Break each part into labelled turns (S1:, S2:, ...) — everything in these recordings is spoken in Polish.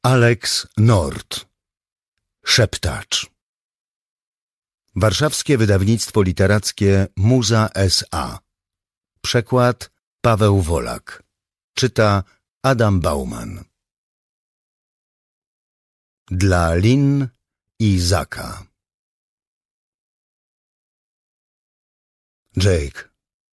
S1: Alex Nord. Szeptacz. Warszawskie wydawnictwo literackie Muza S.A. Przekład Paweł Wolak. Czyta Adam Bauman. Dla Lin i Zaka. Jake,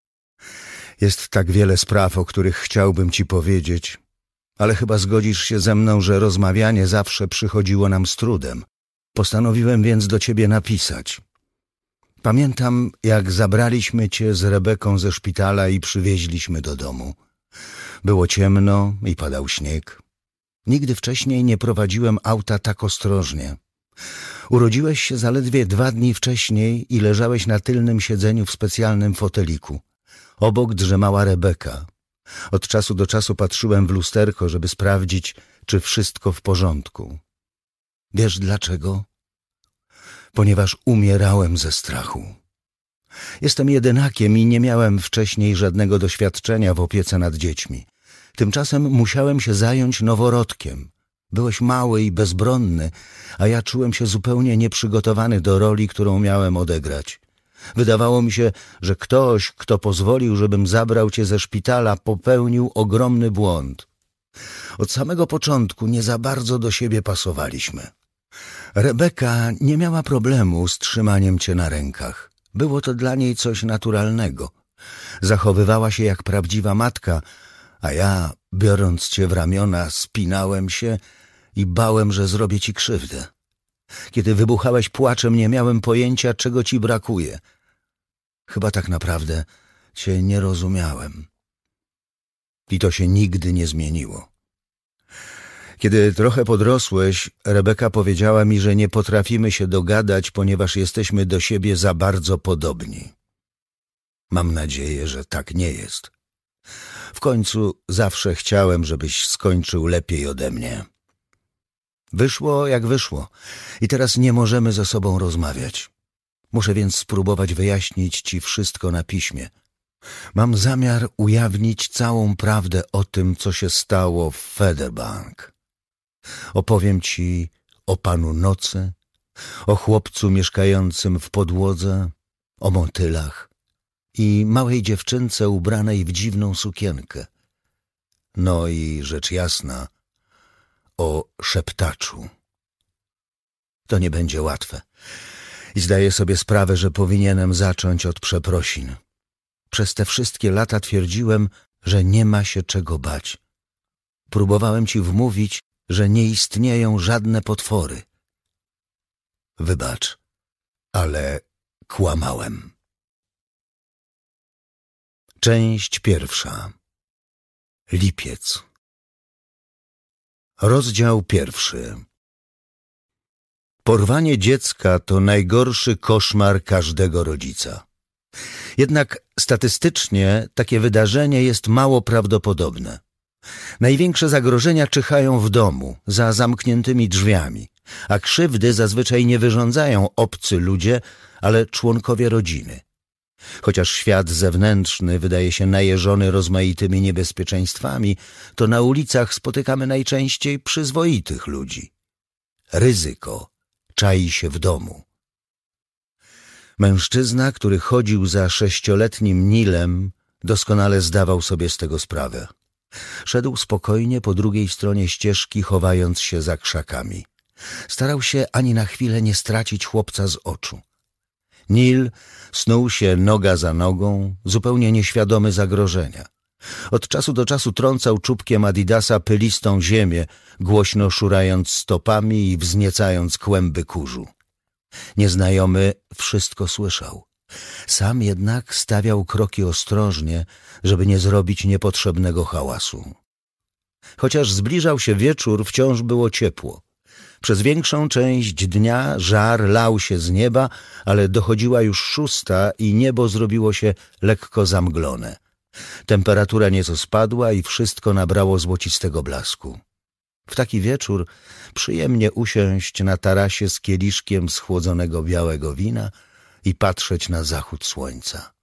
S1: jest tak wiele spraw, o których chciałbym ci powiedzieć, ale chyba zgodzisz się ze mną, że rozmawianie zawsze przychodziło nam z trudem. Postanowiłem więc do ciebie napisać. Pamiętam, jak zabraliśmy cię z Rebeką ze szpitala i przywieźliśmy do domu. Było ciemno i padał śnieg. Nigdy wcześniej nie prowadziłem auta tak ostrożnie. Urodziłeś się zaledwie 2 dni wcześniej i leżałeś na tylnym siedzeniu w specjalnym foteliku. Obok drzemała Rebeka. Od czasu do czasu patrzyłem w lusterko, żeby sprawdzić, czy wszystko w porządku. Wiesz dlaczego? Ponieważ umierałem ze strachu. Jestem jedynakiem i nie miałem wcześniej żadnego doświadczenia w opiece nad dziećmi. Tymczasem musiałem się zająć noworodkiem. Byłeś mały i bezbronny, a ja czułem się zupełnie nieprzygotowany do roli, którą miałem odegrać. Wydawało mi się, że ktoś, kto pozwolił, żebym zabrał cię ze szpitala, popełnił ogromny błąd. Od samego początku nie za bardzo do siebie pasowaliśmy. Rebeka nie miała problemu z trzymaniem cię na rękach. Było to dla niej coś naturalnego. Zachowywała się jak prawdziwa matka, a ja, biorąc cię w ramiona, spinałem się i bałem, że zrobię ci krzywdę. Kiedy wybuchałeś płaczem, nie miałem pojęcia, czego ci brakuje. Chyba tak naprawdę cię nie rozumiałem. I to się nigdy nie zmieniło. Kiedy trochę podrosłeś, Rebeka powiedziała mi, że nie potrafimy się dogadać, ponieważ jesteśmy do siebie za bardzo podobni. Mam nadzieję, że tak nie jest. W końcu zawsze chciałem, żebyś skończył lepiej ode mnie. Wyszło jak wyszło i teraz nie możemy ze sobą rozmawiać. Muszę więc spróbować wyjaśnić ci wszystko na piśmie. Mam zamiar ujawnić całą prawdę o tym, co się stało w Federbank. Opowiem ci o Panu Nocy, o chłopcu mieszkającym w podłodze, o motylach i małej dziewczynce ubranej w dziwną sukienkę. No i rzecz jasna, o szeptaczu. To nie będzie łatwe i zdaję sobie sprawę, że powinienem zacząć od przeprosin. Przez te wszystkie lata twierdziłem, że nie ma się czego bać. Próbowałem ci wmówić, że nie istnieją żadne potwory. Wybacz, ale kłamałem. Część 1. Lipiec. Rozdział 1. Porwanie dziecka to najgorszy koszmar każdego rodzica. Jednak statystycznie takie wydarzenie jest mało prawdopodobne. Największe zagrożenia czyhają w domu, za zamkniętymi drzwiami, a krzywdy zazwyczaj nie wyrządzają obcy ludzie, ale członkowie rodziny. Chociaż świat zewnętrzny wydaje się najeżony rozmaitymi niebezpieczeństwami, to na ulicach spotykamy najczęściej przyzwoitych ludzi. Ryzyko czai się w domu. Mężczyzna, który chodził za 6-letnim Nilem, doskonale zdawał sobie z tego sprawę. Szedł spokojnie po drugiej stronie ścieżki, chowając się za krzakami. Starał się ani na chwilę nie stracić chłopca z oczu. Nil snuł się noga za nogą, zupełnie nieświadomy zagrożenia. Od czasu do czasu trącał czubkiem Adidasa pylistą ziemię, głośno szurając stopami i wzniecając kłęby kurzu. Nieznajomy wszystko słyszał. Sam jednak stawiał kroki ostrożnie, żeby nie zrobić niepotrzebnego hałasu. Chociaż zbliżał się wieczór, wciąż było ciepło. Przez większą część dnia żar lał się z nieba, ale dochodziła już 6 i niebo zrobiło się lekko zamglone. Temperatura nieco spadła i wszystko nabrało złocistego blasku. W taki wieczór przyjemnie usiąść na tarasie z kieliszkiem schłodzonego białego wina i patrzeć na zachód słońca.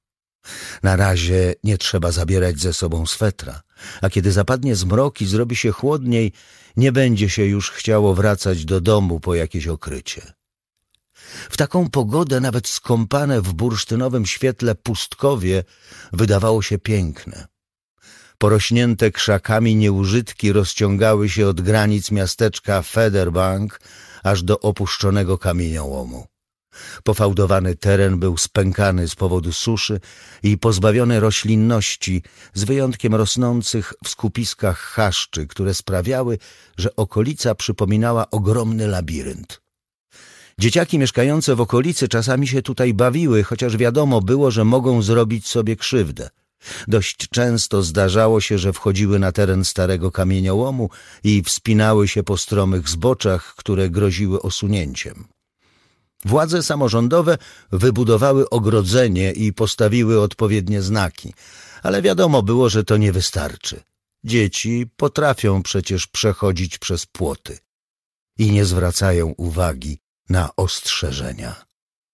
S1: Na razie nie trzeba zabierać ze sobą swetra, a kiedy zapadnie zmrok i zrobi się chłodniej, nie będzie się już chciało wracać do domu po jakieś okrycie. W taką pogodę nawet skąpane w bursztynowym świetle pustkowie wydawało się piękne. Porośnięte krzakami nieużytki rozciągały się od granic miasteczka Federbank aż do opuszczonego kamieniołomu. Pofałdowany teren był spękany z powodu suszy i pozbawiony roślinności, z wyjątkiem rosnących w skupiskach chaszczy, które sprawiały, że okolica przypominała ogromny labirynt. Dzieciaki mieszkające w okolicy czasami się tutaj bawiły, chociaż wiadomo było, że mogą zrobić sobie krzywdę. Dość często zdarzało się, że wchodziły na teren starego kamieniołomu i wspinały się po stromych zboczach, które groziły osunięciem. Władze samorządowe wybudowały ogrodzenie i postawiły odpowiednie znaki, ale wiadomo było, że to nie wystarczy. Dzieci potrafią przecież przechodzić przez płoty i nie zwracają uwagi na ostrzeżenia.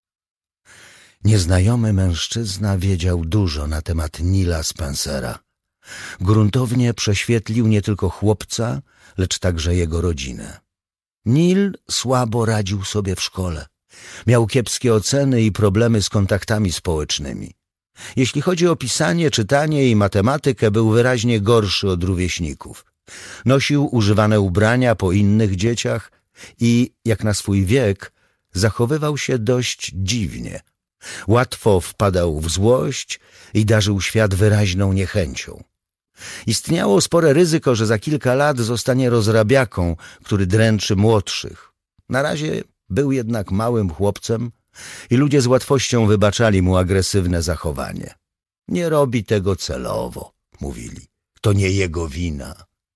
S1: Nieznajomy mężczyzna wiedział dużo na temat Nila Spencera. Gruntownie prześwietlił nie tylko chłopca, lecz także jego rodzinę. Nil słabo radził sobie w szkole. Miał kiepskie oceny i problemy z kontaktami społecznymi. Jeśli chodzi o pisanie, czytanie i matematykę, był wyraźnie gorszy od rówieśników. Nosił używane ubrania po innych dzieciach i, jak na swój wiek, zachowywał się dość dziwnie. Łatwo wpadał w złość i darzył świat wyraźną niechęcią. Istniało spore ryzyko, że za kilka lat zostanie rozrabiaką, który dręczy młodszych. Na razie był jednak małym chłopcem i ludzie z łatwością wybaczali mu agresywne zachowanie. Nie robi tego celowo, mówili. To nie jego wina.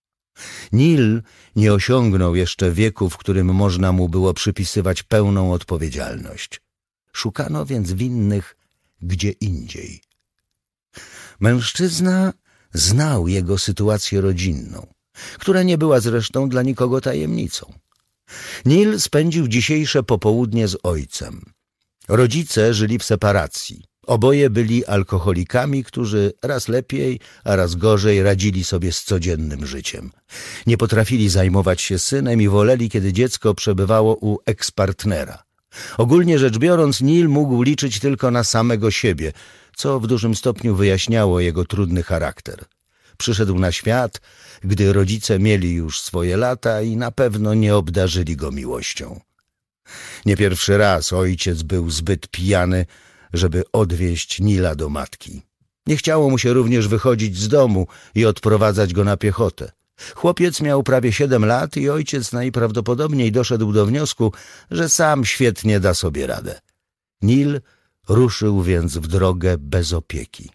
S1: Nil nie osiągnął jeszcze wieku, w którym można mu było przypisywać pełną odpowiedzialność. Szukano więc winnych gdzie indziej. Mężczyzna znał jego sytuację rodzinną, która nie była zresztą dla nikogo tajemnicą. Nil spędził dzisiejsze popołudnie z ojcem. Rodzice żyli w separacji. Oboje byli alkoholikami, którzy raz lepiej, a raz gorzej radzili sobie z codziennym życiem. Nie potrafili zajmować się synem i woleli, kiedy dziecko przebywało u ekspartnera. Ogólnie rzecz biorąc, Nil mógł liczyć tylko na samego siebie, co w dużym stopniu wyjaśniało jego trudny charakter. Przyszedł na świat, gdy rodzice mieli już swoje lata i na pewno nie obdarzyli go miłością. Nie pierwszy raz ojciec był zbyt pijany, żeby odwieźć Nila do matki. Nie chciało mu się również wychodzić z domu i odprowadzać go na piechotę. Chłopiec miał prawie 7 lat i ojciec najprawdopodobniej doszedł do wniosku, że sam świetnie da sobie radę. Nil ruszył więc w drogę bez opieki.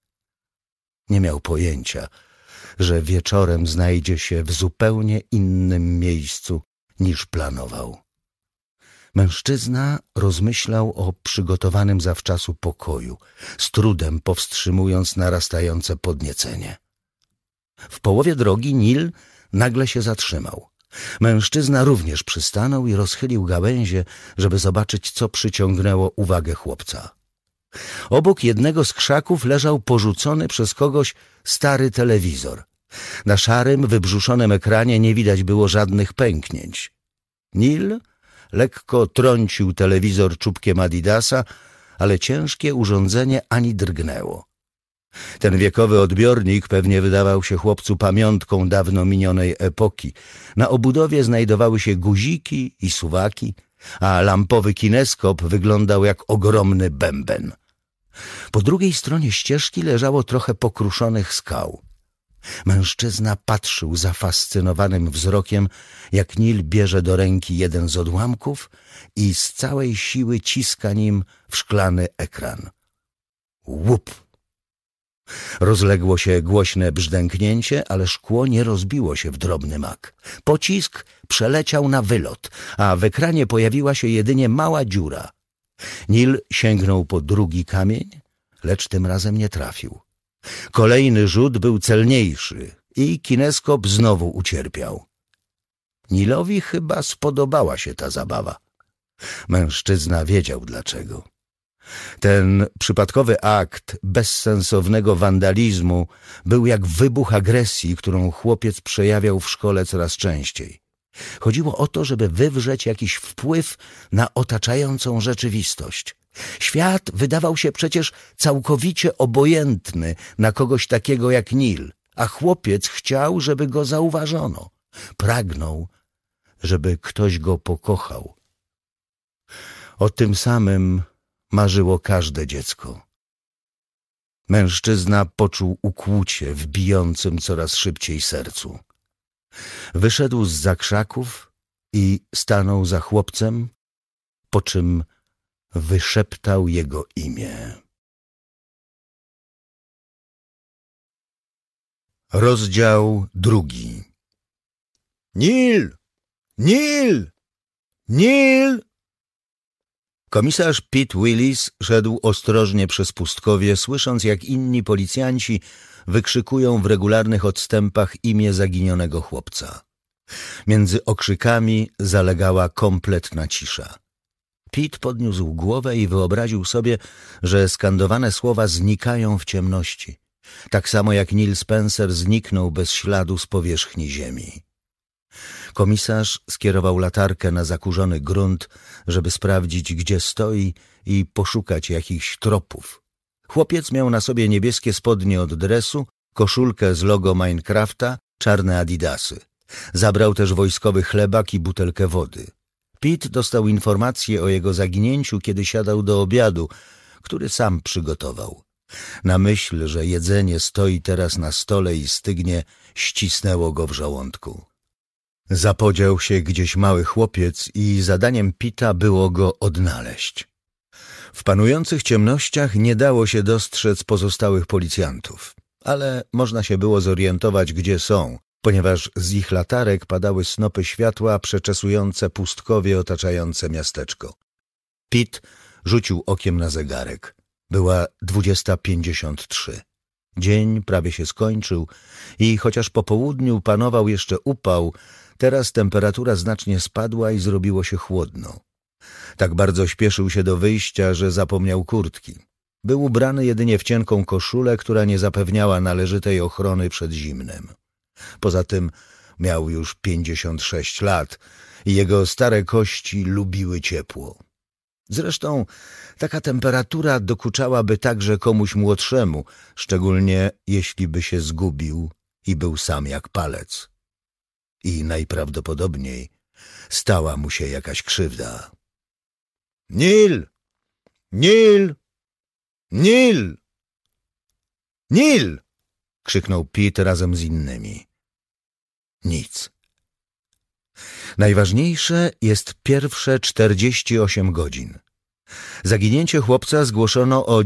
S1: Nie miał pojęcia, że wieczorem znajdzie się w zupełnie innym miejscu niż planował. Mężczyzna rozmyślał o przygotowanym zawczasu pokoju, z trudem powstrzymując narastające podniecenie. W połowie drogi Nil nagle się zatrzymał. Mężczyzna również przystanął i rozchylił gałęzie, żeby zobaczyć, co przyciągnęło uwagę chłopca. Obok jednego z krzaków leżał porzucony przez kogoś stary telewizor. Na szarym, wybrzuszonym ekranie nie widać było żadnych pęknięć. Nil lekko trącił telewizor czubkiem Adidasa, ale ciężkie urządzenie ani drgnęło. Ten wiekowy odbiornik pewnie wydawał się chłopcu pamiątką dawno minionej epoki. Na obudowie znajdowały się guziki i suwaki, a lampowy kineskop wyglądał jak ogromny bęben. Po drugiej stronie ścieżki leżało trochę pokruszonych skał. Mężczyzna patrzył zafascynowanym wzrokiem, jak Nil bierze do ręki jeden z odłamków i z całej siły ciska nim w szklany ekran. Łup! Rozległo się głośne brzdęknięcie, ale szkło nie rozbiło się w drobny mak. Pocisk przeleciał na wylot, a w ekranie pojawiła się jedynie mała dziura. Nil sięgnął po drugi kamień, lecz tym razem nie trafił. Kolejny rzut był celniejszy i kineskop znowu ucierpiał. Nilowi chyba spodobała się ta zabawa. Mężczyzna wiedział dlaczego. Ten przypadkowy akt bezsensownego wandalizmu był jak wybuch agresji, którą chłopiec przejawiał w szkole coraz częściej. Chodziło o to, żeby wywrzeć jakiś wpływ na otaczającą rzeczywistość. Świat wydawał się przecież całkowicie obojętny na kogoś takiego jak Neil, a chłopiec chciał, żeby go zauważono. Pragnął, żeby ktoś go pokochał. O tym samym marzyło każde dziecko. Mężczyzna poczuł ukłucie w bijącym coraz szybciej sercu. Wyszedł zza krzaków i stanął za chłopcem, po czym wyszeptał jego imię. Rozdział 2. Neil! Neil! Neil! Komisarz Pete Willis szedł ostrożnie przez pustkowie, słysząc, jak inni policjanci wykrzykują w regularnych odstępach imię zaginionego chłopca. Między okrzykami zalegała kompletna cisza. Pete podniósł głowę i wyobraził sobie, że skandowane słowa znikają w ciemności, tak samo jak Neil Spencer zniknął bez śladu z powierzchni ziemi. Komisarz skierował latarkę na zakurzony grunt, żeby sprawdzić, gdzie stoi i poszukać jakichś tropów. Chłopiec miał na sobie niebieskie spodnie od dresu, koszulkę z logo Minecrafta, czarne adidasy. Zabrał też wojskowy chlebak i butelkę wody. Pete dostał informację o jego zaginięciu, kiedy siadał do obiadu, który sam przygotował. Na myśl, że jedzenie stoi teraz na stole i stygnie, ścisnęło go w żołądku. Zapodział się gdzieś mały chłopiec i zadaniem Pita było go odnaleźć. W panujących ciemnościach nie dało się dostrzec pozostałych policjantów, ale można się było zorientować, gdzie są, ponieważ z ich latarek padały snopy światła przeczesujące pustkowie otaczające miasteczko. Pete rzucił okiem na zegarek. Była 20:53. Dzień prawie się skończył i chociaż po południu panował jeszcze upał, teraz temperatura znacznie spadła i zrobiło się chłodno. Tak bardzo śpieszył się do wyjścia, że zapomniał kurtki. Był ubrany jedynie w cienką koszulę, która nie zapewniała należytej ochrony przed zimnem. Poza tym miał już 56 lat i jego stare kości lubiły ciepło. Zresztą taka temperatura dokuczałaby także komuś młodszemu, szczególnie jeśli by się zgubił i był sam jak palec. I najprawdopodobniej stała mu się jakaś krzywda. Neil! Neil! Neil! Neil! Krzyknął Pete razem z innymi. Nic. Najważniejsze jest pierwsze 48 godzin. Zaginięcie chłopca zgłoszono o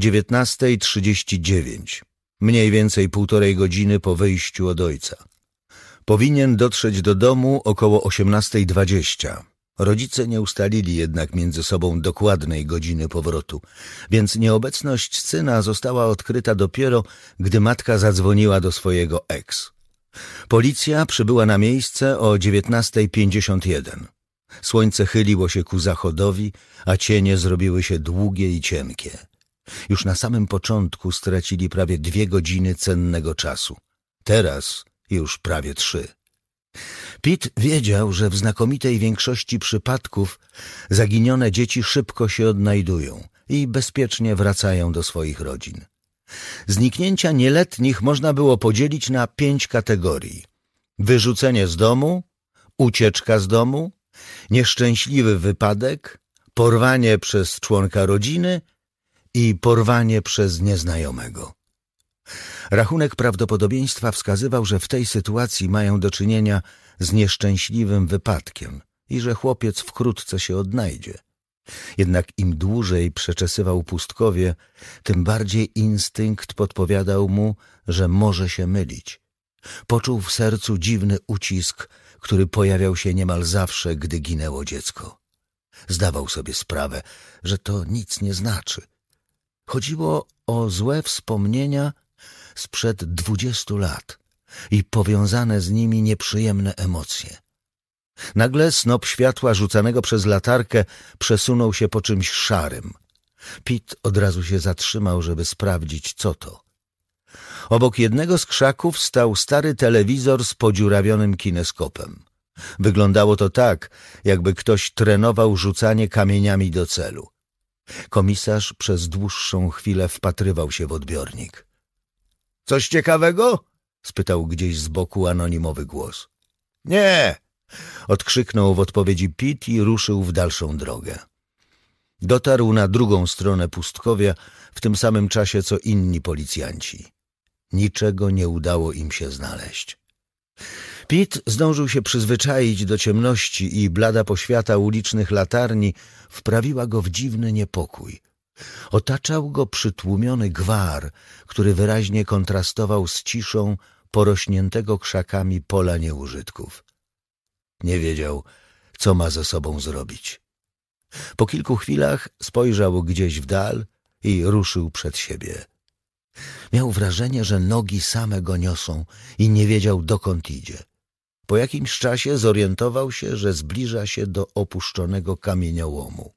S1: 19:39, mniej więcej 1,5 godziny po wyjściu od ojca. Powinien dotrzeć do domu około 18:20. Rodzice nie ustalili jednak między sobą dokładnej godziny powrotu, więc nieobecność syna została odkryta dopiero, gdy matka zadzwoniła do swojego ex. Policja przybyła na miejsce o 19:51. Słońce chyliło się ku zachodowi, a cienie zrobiły się długie i cienkie. Już na samym początku stracili prawie 2 godziny cennego czasu. Teraz już prawie 3. Pete wiedział, że w znakomitej większości przypadków zaginione dzieci szybko się odnajdują i bezpiecznie wracają do swoich rodzin. Zniknięcia nieletnich można było podzielić na 5 kategorii: wyrzucenie z domu, ucieczka z domu, nieszczęśliwy wypadek, porwanie przez członka rodziny i porwanie przez nieznajomego. Rachunek prawdopodobieństwa wskazywał, że w tej sytuacji mają do czynienia z nieszczęśliwym wypadkiem i że chłopiec wkrótce się odnajdzie. Jednak im dłużej przeczesywał pustkowie, tym bardziej instynkt podpowiadał mu, że może się mylić. Poczuł w sercu dziwny ucisk, który pojawiał się niemal zawsze, gdy ginęło dziecko. Zdawał sobie sprawę, że to nic nie znaczy. Chodziło o złe wspomnienia sprzed 20 lat i powiązane z nimi nieprzyjemne emocje. Nagle snop światła rzucanego przez latarkę przesunął się po czymś szarym. Pete od razu się zatrzymał, żeby sprawdzić, co to. Obok jednego z krzaków stał stary telewizor z podziurawionym kineskopem. Wyglądało to tak, jakby ktoś trenował rzucanie kamieniami do celu. Komisarz przez dłuższą chwilę wpatrywał się w odbiornik. — Coś ciekawego? — spytał gdzieś z boku anonimowy głos. — Nie! — odkrzyknął w odpowiedzi Pete i ruszył w dalszą drogę. Dotarł na drugą stronę pustkowia w tym samym czasie, co inni policjanci. Niczego nie udało im się znaleźć. Pete zdążył się przyzwyczaić do ciemności i blada poświata ulicznych latarni wprawiła go w dziwny niepokój. Otaczał go przytłumiony gwar, który wyraźnie kontrastował z ciszą porośniętego krzakami pola nieużytków. Nie wiedział, co ma ze sobą zrobić. Po kilku chwilach spojrzał gdzieś w dal i ruszył przed siebie. Miał wrażenie, że nogi same go niosą i nie wiedział, dokąd idzie. Po jakimś czasie zorientował się, że zbliża się do opuszczonego kamieniołomu.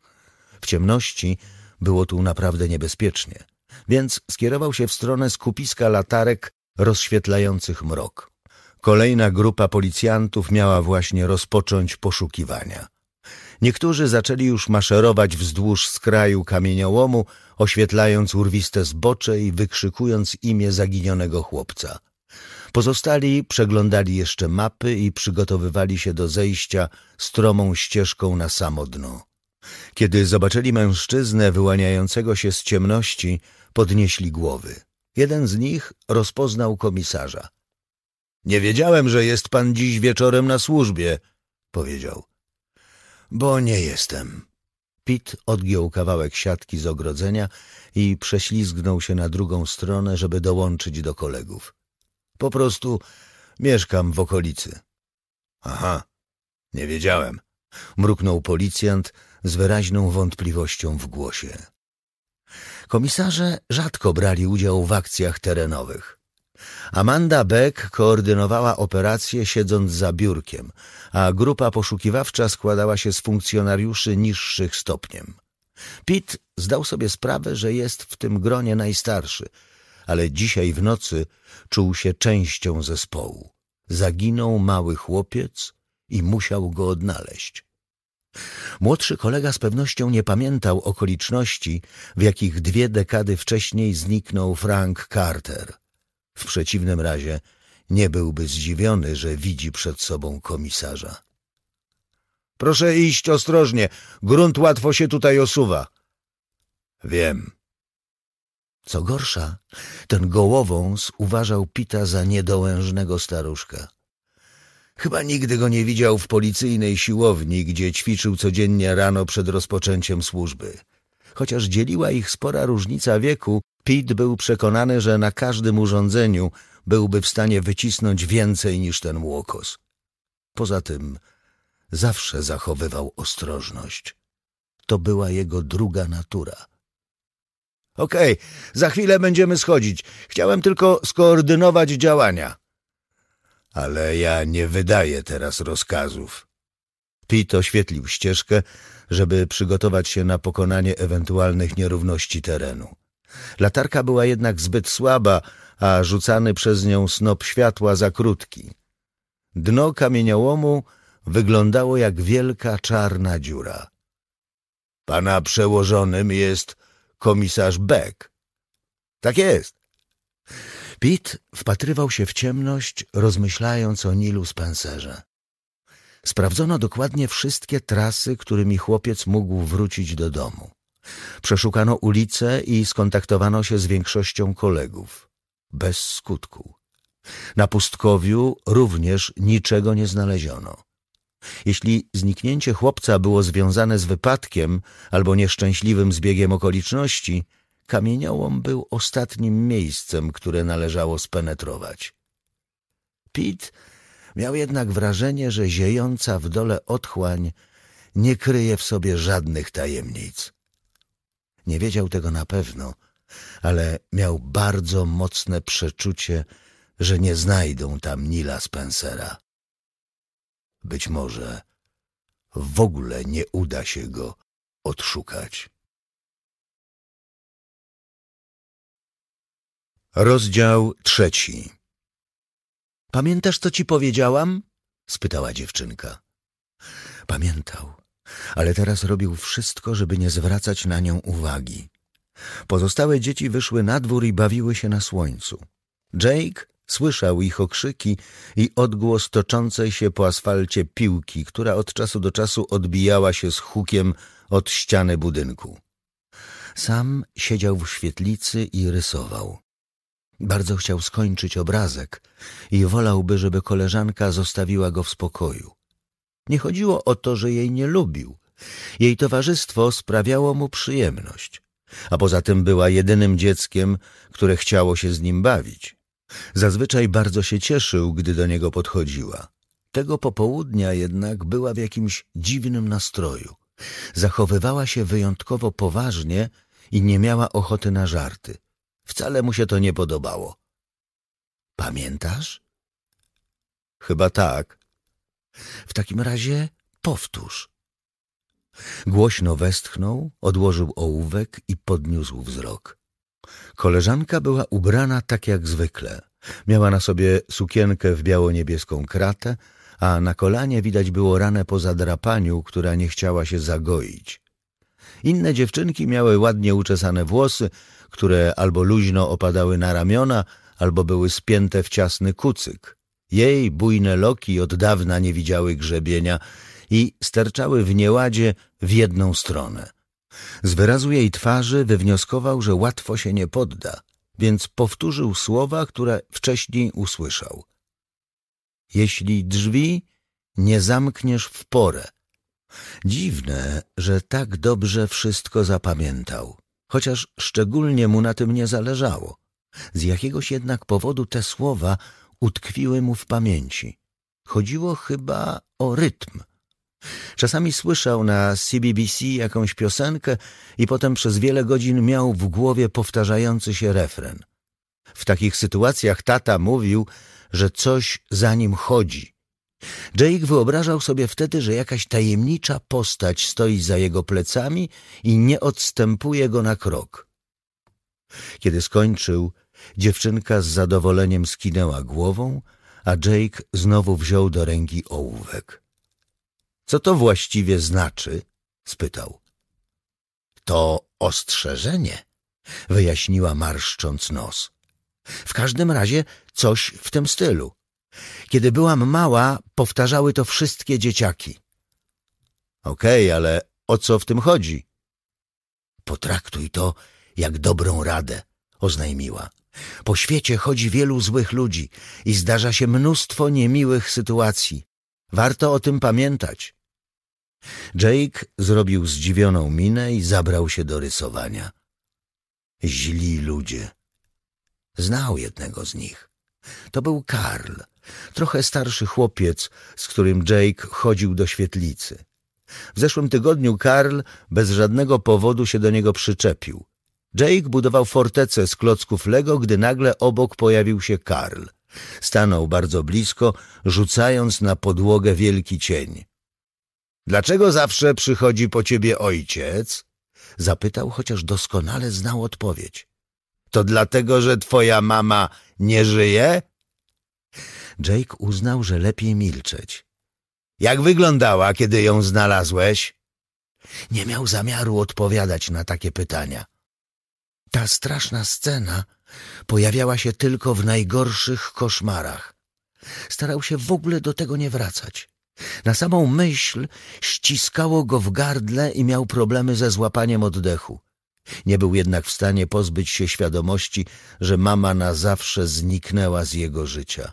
S1: W ciemności było tu naprawdę niebezpiecznie, więc skierował się w stronę skupiska latarek rozświetlających mrok. Kolejna grupa policjantów miała właśnie rozpocząć poszukiwania. Niektórzy zaczęli już maszerować wzdłuż skraju kamieniołomu, oświetlając urwiste zbocze i wykrzykując imię zaginionego chłopca. Pozostali przeglądali jeszcze mapy i przygotowywali się do zejścia stromą ścieżką na samo dno. Kiedy zobaczyli mężczyznę wyłaniającego się z ciemności, podnieśli głowy. Jeden z nich rozpoznał komisarza. — Nie wiedziałem, że jest pan dziś wieczorem na służbie — powiedział. — Bo nie jestem. Pete odgiął kawałek siatki z ogrodzenia i prześlizgnął się na drugą stronę, żeby dołączyć do kolegów. Po prostu mieszkam w okolicy. — Aha, nie wiedziałem — mruknął policjant z wyraźną wątpliwością w głosie. Komisarze rzadko brali udział w akcjach terenowych. Amanda Beck koordynowała operację siedząc za biurkiem, a grupa poszukiwawcza składała się z funkcjonariuszy niższych stopniem. Pete zdał sobie sprawę, że jest w tym gronie najstarszy, ale dzisiaj w nocy czuł się częścią zespołu. Zaginął mały chłopiec i musiał go odnaleźć. Młodszy kolega z pewnością nie pamiętał okoliczności, w jakich 2 dekady wcześniej zniknął Frank Carter. W przeciwnym razie nie byłby zdziwiony, że widzi przed sobą komisarza. — Proszę iść ostrożnie, grunt łatwo się tutaj osuwa. — Wiem. Co gorsza, ten gołowąs uważał Pita za niedołężnego staruszka. Chyba nigdy go nie widział w policyjnej siłowni, gdzie ćwiczył codziennie rano przed rozpoczęciem służby. Chociaż dzieliła ich spora różnica wieku, Pete był przekonany, że na każdym urządzeniu byłby w stanie wycisnąć więcej niż ten łokos. Poza tym zawsze zachowywał ostrożność. To była jego druga natura. — Okej, za chwilę będziemy schodzić. Chciałem tylko skoordynować działania. — Ale ja nie wydaję teraz rozkazów. Pete oświetlił ścieżkę, żeby przygotować się na pokonanie ewentualnych nierówności terenu. Latarka była jednak zbyt słaba, a rzucany przez nią snop światła za krótki. Dno kamieniołomu wyglądało jak wielka czarna dziura. — Pana przełożonym jest komisarz Beck. — Tak jest. Pete wpatrywał się w ciemność, rozmyślając o Nilu Spencerze. Sprawdzono dokładnie wszystkie trasy, którymi chłopiec mógł wrócić do domu. Przeszukano ulice i skontaktowano się z większością kolegów. Bez skutku. Na pustkowiu również niczego nie znaleziono. Jeśli zniknięcie chłopca było związane z wypadkiem albo nieszczęśliwym zbiegiem okoliczności, kamieniołom był ostatnim miejscem, które należało spenetrować. Pete miał jednak wrażenie, że ziejąca w dole otchłań nie kryje w sobie żadnych tajemnic. Nie wiedział tego na pewno, ale miał bardzo mocne przeczucie, że nie znajdą tam Nila Spencera. Być może w ogóle nie uda się go odszukać. Rozdział 3. Pamiętasz, co ci powiedziałam? Spytała dziewczynka. Pamiętał, ale teraz robił wszystko, żeby nie zwracać na nią uwagi. Pozostałe dzieci wyszły na dwór i bawiły się na słońcu. Jake słyszał ich okrzyki i odgłos toczącej się po asfalcie piłki, która od czasu do czasu odbijała się z hukiem od ściany budynku. Sam siedział w świetlicy i rysował. Bardzo chciał skończyć obrazek i wolałby, żeby koleżanka zostawiła go w spokoju. Nie chodziło o to, że jej nie lubił. Jej towarzystwo sprawiało mu przyjemność, a poza tym była jedynym dzieckiem, które chciało się z nim bawić. Zazwyczaj bardzo się cieszył, gdy do niego podchodziła. Tego popołudnia jednak była w jakimś dziwnym nastroju. Zachowywała się wyjątkowo poważnie i nie miała ochoty na żarty. Wcale mu się to nie podobało. Pamiętasz? Chyba tak. W takim razie powtórz. Głośno westchnął, odłożył ołówek i podniósł wzrok. Koleżanka była ubrana tak jak zwykle. Miała na sobie sukienkę w biało-niebieską kratę, a na kolanie widać było ranę po zadrapaniu, która nie chciała się zagoić. Inne dziewczynki miały ładnie uczesane włosy, które albo luźno opadały na ramiona, albo były spięte w ciasny kucyk. Jej bujne loki od dawna nie widziały grzebienia i sterczały w nieładzie w jedną stronę. Z wyrazu jej twarzy wywnioskował, że łatwo się nie podda, więc powtórzył słowa, które wcześniej usłyszał. Jeśli drzwi nie zamkniesz w porę. Dziwne, że tak dobrze wszystko zapamiętał, chociaż szczególnie mu na tym nie zależało. Z jakiegoś jednak powodu te słowa utkwiły mu w pamięci. Chodziło chyba o rytm. Czasami słyszał na CBBC jakąś piosenkę i potem przez wiele godzin miał w głowie powtarzający się refren. W takich sytuacjach tata mówił, że coś za nim chodzi. Jake wyobrażał sobie wtedy, że jakaś tajemnicza postać stoi za jego plecami i nie odstępuje go na krok. Kiedy skończył, dziewczynka z zadowoleniem skinęła głową, a Jake znowu wziął do ręki ołówek. Co to właściwie znaczy? Spytał. To ostrzeżenie, wyjaśniła marszcząc nos. W każdym razie coś w tym stylu. Kiedy byłam mała, powtarzały to wszystkie dzieciaki. Okej, ale o co w tym chodzi? Potraktuj to jak dobrą radę, oznajmiła. Po świecie chodzi wielu złych ludzi i zdarza się mnóstwo niemiłych sytuacji. Warto o tym pamiętać. Jake zrobił zdziwioną minę i zabrał się do rysowania. Źli ludzie. Znał jednego z nich. To był Karl, trochę starszy chłopiec, z którym Jake chodził do świetlicy. W zeszłym tygodniu Karl bez żadnego powodu się do niego przyczepił. Jake budował fortecę z klocków Lego, gdy nagle obok pojawił się Karl. Stanął bardzo blisko, rzucając na podłogę wielki cień. Dlaczego zawsze przychodzi po ciebie ojciec? Zapytał, chociaż doskonale znał odpowiedź. To dlatego, że twoja mama nie żyje? Jake uznał, że lepiej milczeć. Jak wyglądała, kiedy ją znalazłeś? Nie miał zamiaru odpowiadać na takie pytania. Ta straszna scena pojawiała się tylko w najgorszych koszmarach. Starał się w ogóle do tego nie wracać. Na samą myśl ściskało go w gardle i miał problemy ze złapaniem oddechu. Nie był jednak w stanie pozbyć się świadomości, że mama na zawsze zniknęła z jego życia.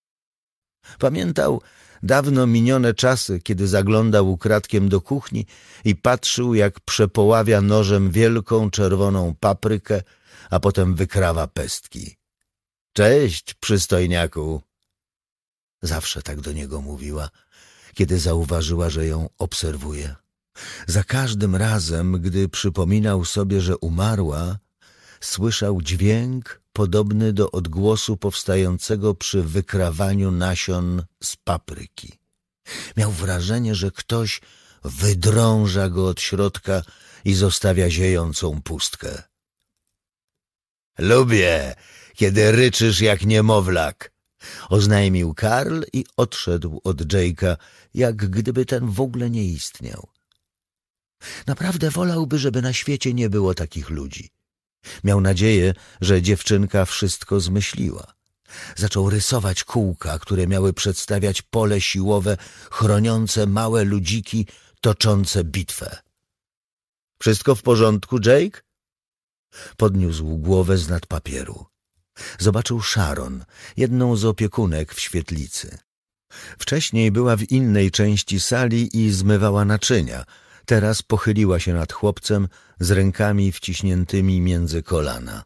S1: Pamiętał dawno minione czasy, kiedy zaglądał ukradkiem do kuchni i patrzył, jak przepoławia nożem wielką czerwoną paprykę, a potem wykrawa pestki. Cześć, przystojniaku! Zawsze tak do niego mówiła, kiedy zauważyła, że ją obserwuje. Za każdym razem, gdy przypominał sobie, że umarła, słyszał dźwięk podobny do odgłosu powstającego przy wykrawaniu nasion z papryki. Miał wrażenie, że ktoś wydrąża go od środka i zostawia ziejącą pustkę. Lubię, kiedy ryczysz jak niemowlak, oznajmił Karl i odszedł od Jake'a, jak gdyby ten w ogóle nie istniał. Naprawdę wolałby, żeby na świecie nie było takich ludzi. Miał nadzieję, że dziewczynka wszystko zmyśliła. Zaczął rysować kółka, które miały przedstawiać pole siłowe chroniące małe ludziki toczące bitwę. Wszystko w porządku, Jake? Podniósł głowę z nad papieru. Zobaczył Sharon, jedną z opiekunek w świetlicy. Wcześniej była w innej części sali i zmywała naczynia. Teraz pochyliła się nad chłopcem z rękami wciśniętymi między kolana.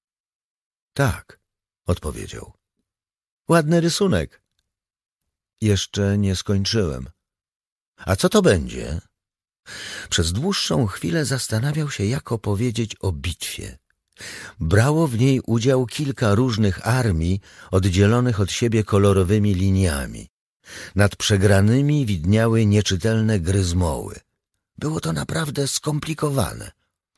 S1: Tak, odpowiedział. Ładny rysunek. Jeszcze nie skończyłem. A co to będzie? Przez dłuższą chwilę zastanawiał się, jak opowiedzieć o bitwie. Brało w niej udział kilka różnych armii, oddzielonych od siebie kolorowymi liniami. Nad przegranymi widniały nieczytelne gryzmoły. Było to naprawdę skomplikowane.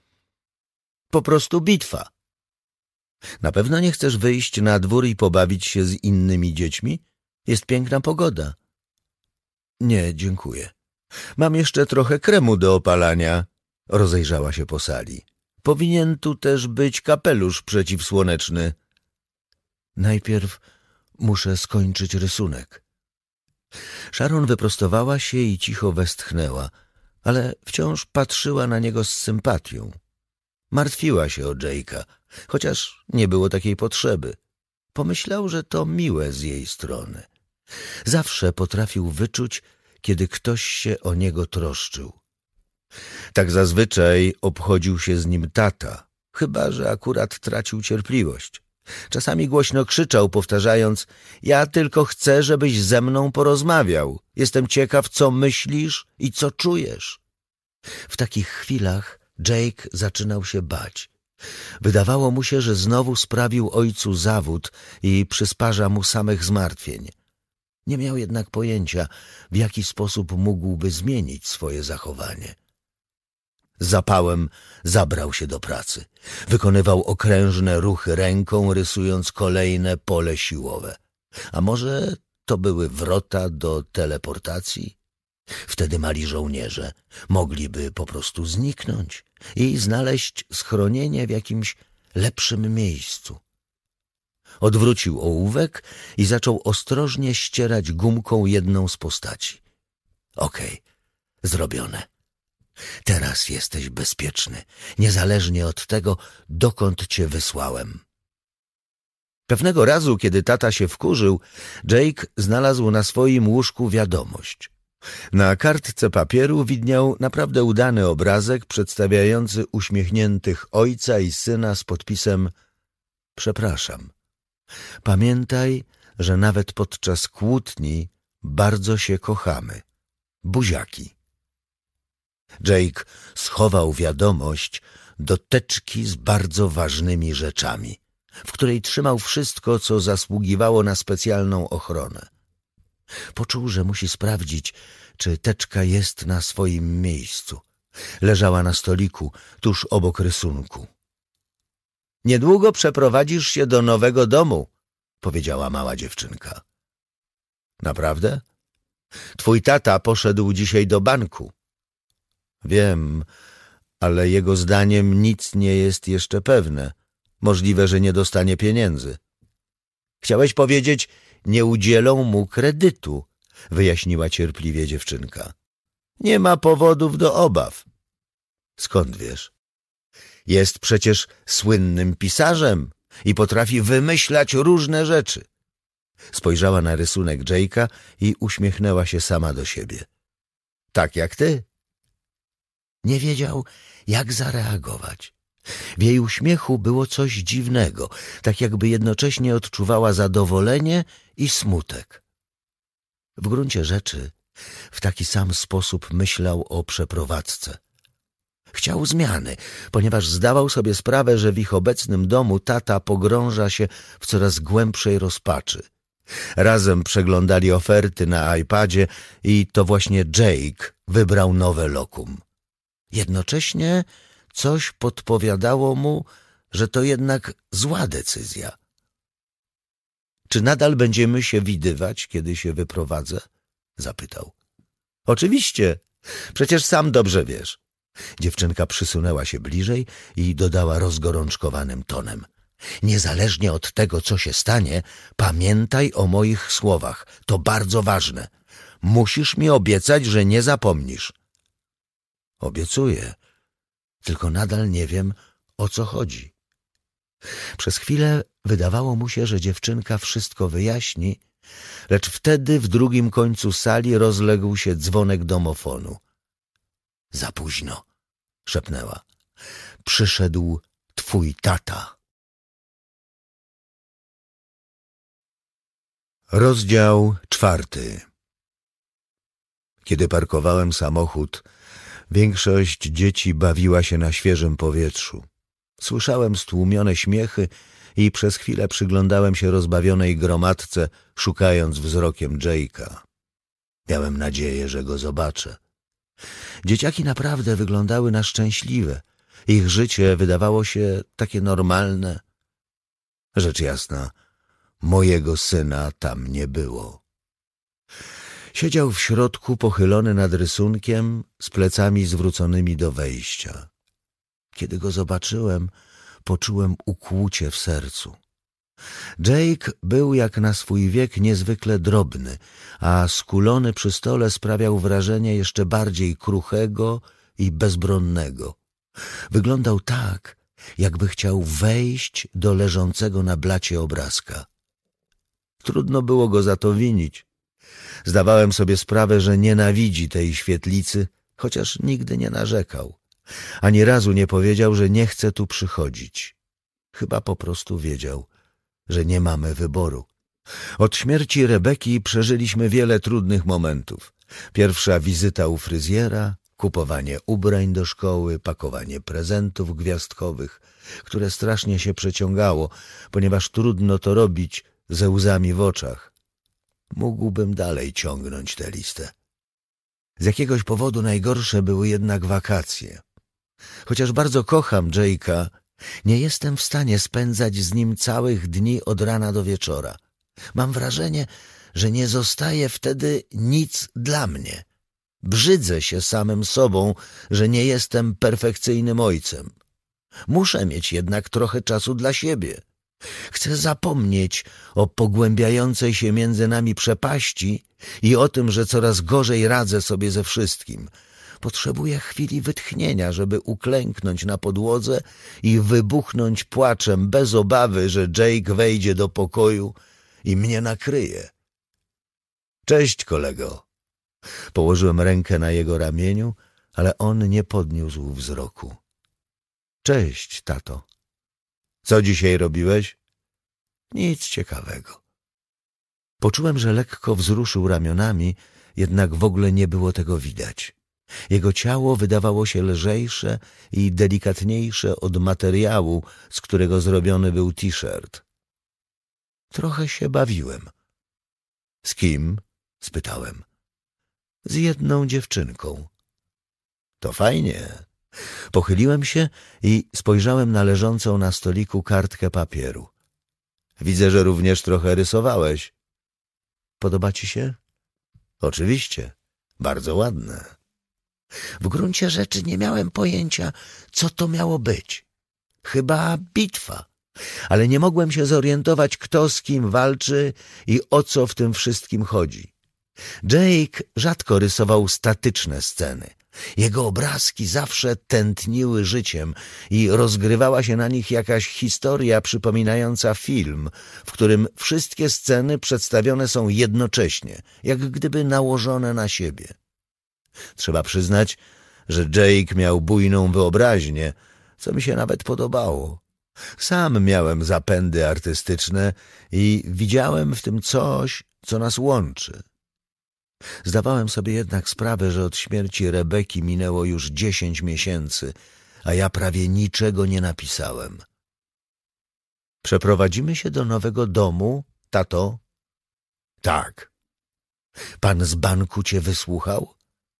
S1: Po prostu bitwa. Na pewno nie chcesz wyjść na dwór i pobawić się z innymi dziećmi? Jest piękna pogoda. Nie, dziękuję. Mam jeszcze trochę kremu do opalania. Rozejrzała się po sali. Powinien tu też być kapelusz przeciwsłoneczny. Najpierw muszę skończyć rysunek. Sharon wyprostowała się i cicho westchnęła, ale wciąż patrzyła na niego z sympatią. Martwiła się o Jake'a, chociaż nie było takiej potrzeby. Pomyślał, że to miłe z jej strony. Zawsze potrafił wyczuć, kiedy ktoś się o niego troszczył. Tak zazwyczaj obchodził się z nim tata, chyba że akurat tracił cierpliwość. Czasami głośno krzyczał, powtarzając: ja tylko chcę, żebyś ze mną porozmawiał. Jestem ciekaw, co myślisz i co czujesz. W takich chwilach Jake zaczynał się bać. Wydawało mu się, że znowu sprawił ojcu zawód i przysparza mu samych zmartwień. Nie miał jednak pojęcia, w jaki sposób mógłby zmienić swoje zachowanie. Z zapałem zabrał się do pracy. Wykonywał okrężne ruchy ręką, rysując kolejne pole siłowe. A może to były wrota do teleportacji? Wtedy mali żołnierze mogliby po prostu zniknąć i znaleźć schronienie w jakimś lepszym miejscu. Odwrócił ołówek i zaczął ostrożnie ścierać gumką jedną z postaci. Okej, zrobione. Teraz jesteś bezpieczny, niezależnie od tego, dokąd cię wysłałem. Pewnego razu, kiedy tata się wkurzył, Jake znalazł na swoim łóżku wiadomość. Na kartce papieru widniał naprawdę udany obrazek przedstawiający uśmiechniętych ojca i syna z podpisem: przepraszam. Pamiętaj, że nawet podczas kłótni bardzo się kochamy. Buziaki. Jake schował wiadomość do teczki z bardzo ważnymi rzeczami, w której trzymał wszystko, co zasługiwało na specjalną ochronę. Poczuł, że musi sprawdzić, czy teczka jest na swoim miejscu. Leżała na stoliku, tuż obok rysunku. Niedługo przeprowadzisz się do nowego domu, powiedziała mała dziewczynka. Naprawdę? Twój tata poszedł dzisiaj do banku. Wiem, ale jego zdaniem nic nie jest jeszcze pewne. Możliwe, że nie dostanie pieniędzy. Chciałeś powiedzieć, nie udzielą mu kredytu, wyjaśniła cierpliwie dziewczynka. Nie ma powodów do obaw. Skąd wiesz? Jest przecież słynnym pisarzem i potrafi wymyślać różne rzeczy. Spojrzała na rysunek Jake'a i uśmiechnęła się sama do siebie. Tak jak ty. Nie wiedział, jak zareagować. W jej uśmiechu było coś dziwnego, tak jakby jednocześnie odczuwała zadowolenie i smutek. W gruncie rzeczy w taki sam sposób myślał o przeprowadzce. Chciał zmiany, ponieważ zdawał sobie sprawę, że w ich obecnym domu tata pogrąża się w coraz głębszej rozpaczy. Razem przeglądali oferty na iPadzie i to właśnie Jake wybrał nowe lokum. Jednocześnie coś podpowiadało mu, że to jednak zła decyzja. Czy nadal będziemy się widywać, kiedy się wyprowadzę? Zapytał. Oczywiście, przecież sam dobrze wiesz. Dziewczynka przysunęła się bliżej i dodała rozgorączkowanym tonem. Niezależnie od tego, co się stanie, pamiętaj o moich słowach. To bardzo ważne. Musisz mi obiecać, że nie zapomnisz. Obiecuję, tylko nadal nie wiem, o co chodzi. Przez chwilę wydawało mu się, że dziewczynka wszystko wyjaśni, lecz wtedy w drugim końcu sali rozległ się dzwonek domofonu. Za późno, szepnęła. Przyszedł twój tata. Rozdział 4. Kiedy parkowałem samochód, większość dzieci bawiła się na świeżym powietrzu. Słyszałem stłumione śmiechy i przez chwilę przyglądałem się rozbawionej gromadce, szukając wzrokiem Jake'a. Miałem nadzieję, że go zobaczę. Dzieciaki naprawdę wyglądały na szczęśliwe. Ich życie wydawało się takie normalne. Rzecz jasna, mojego syna tam nie było. Siedział w środku, pochylony nad rysunkiem, z plecami zwróconymi do wejścia. Kiedy go zobaczyłem, poczułem ukłucie w sercu. Jake był jak na swój wiek niezwykle drobny, a skulony przy stole sprawiał wrażenie jeszcze bardziej kruchego i bezbronnego. Wyglądał tak, jakby chciał wejść do leżącego na blacie obrazka. Trudno było go za to winić. Zdawałem sobie sprawę, że nienawidzi tej świetlicy, chociaż nigdy nie narzekał. Ani razu nie powiedział, że nie chce tu przychodzić. Chyba po prostu wiedział, że nie mamy wyboru. Od śmierci Rebeki przeżyliśmy wiele trudnych momentów. Pierwsza wizyta u fryzjera, kupowanie ubrań do szkoły, pakowanie prezentów gwiazdkowych, które strasznie się przeciągało, ponieważ trudno to robić ze łzami w oczach. Mógłbym dalej ciągnąć tę listę. Z jakiegoś powodu najgorsze były jednak wakacje. Chociaż bardzo kocham Jake'a, nie jestem w stanie spędzać z nim całych dni od rana do wieczora. Mam wrażenie, że nie zostaje wtedy nic dla mnie. Brzydzę się samym sobą, że nie jestem perfekcyjnym ojcem. Muszę mieć jednak trochę czasu dla siebie. Chcę zapomnieć o pogłębiającej się między nami przepaści i o tym, że coraz gorzej radzę sobie ze wszystkim. Potrzebuję chwili wytchnienia, żeby uklęknąć na podłodze i wybuchnąć płaczem bez obawy, że Jake wejdzie do pokoju i mnie nakryje. Cześć, kolego. Położyłem rękę na jego ramieniu, ale on nie podniósł wzroku. Cześć, tato. Co dzisiaj robiłeś? Nic ciekawego. Poczułem, że lekko wzruszył ramionami, jednak w ogóle nie było tego widać. Jego ciało wydawało się lżejsze i delikatniejsze od materiału, z którego zrobiony był t-shirt. Trochę się bawiłem. Z kim? Spytałem. Z jedną dziewczynką. To fajnie. Pochyliłem się i spojrzałem na leżącą na stoliku kartkę papieru. Widzę, że również trochę rysowałeś. Podoba ci się? Oczywiście. Bardzo ładne. W gruncie rzeczy nie miałem pojęcia, co to miało być. Chyba bitwa. Ale nie mogłem się zorientować, kto z kim walczy i o co w tym wszystkim chodzi. Jake rzadko rysował statyczne sceny. Jego obrazki zawsze tętniły życiem i rozgrywała się na nich jakaś historia przypominająca film, w którym wszystkie sceny przedstawione są jednocześnie, jak gdyby nałożone na siebie. Trzeba przyznać, że Jake miał bujną wyobraźnię, co mi się nawet podobało. Sam miałem zapędy artystyczne i widziałem w tym coś, co nas łączy. Zdawałem sobie jednak sprawę, że od śmierci Rebeki minęło już 10 miesięcy, a ja prawie niczego nie napisałem. Przeprowadzimy się do nowego domu, tato? Tak. Pan z banku cię wysłuchał?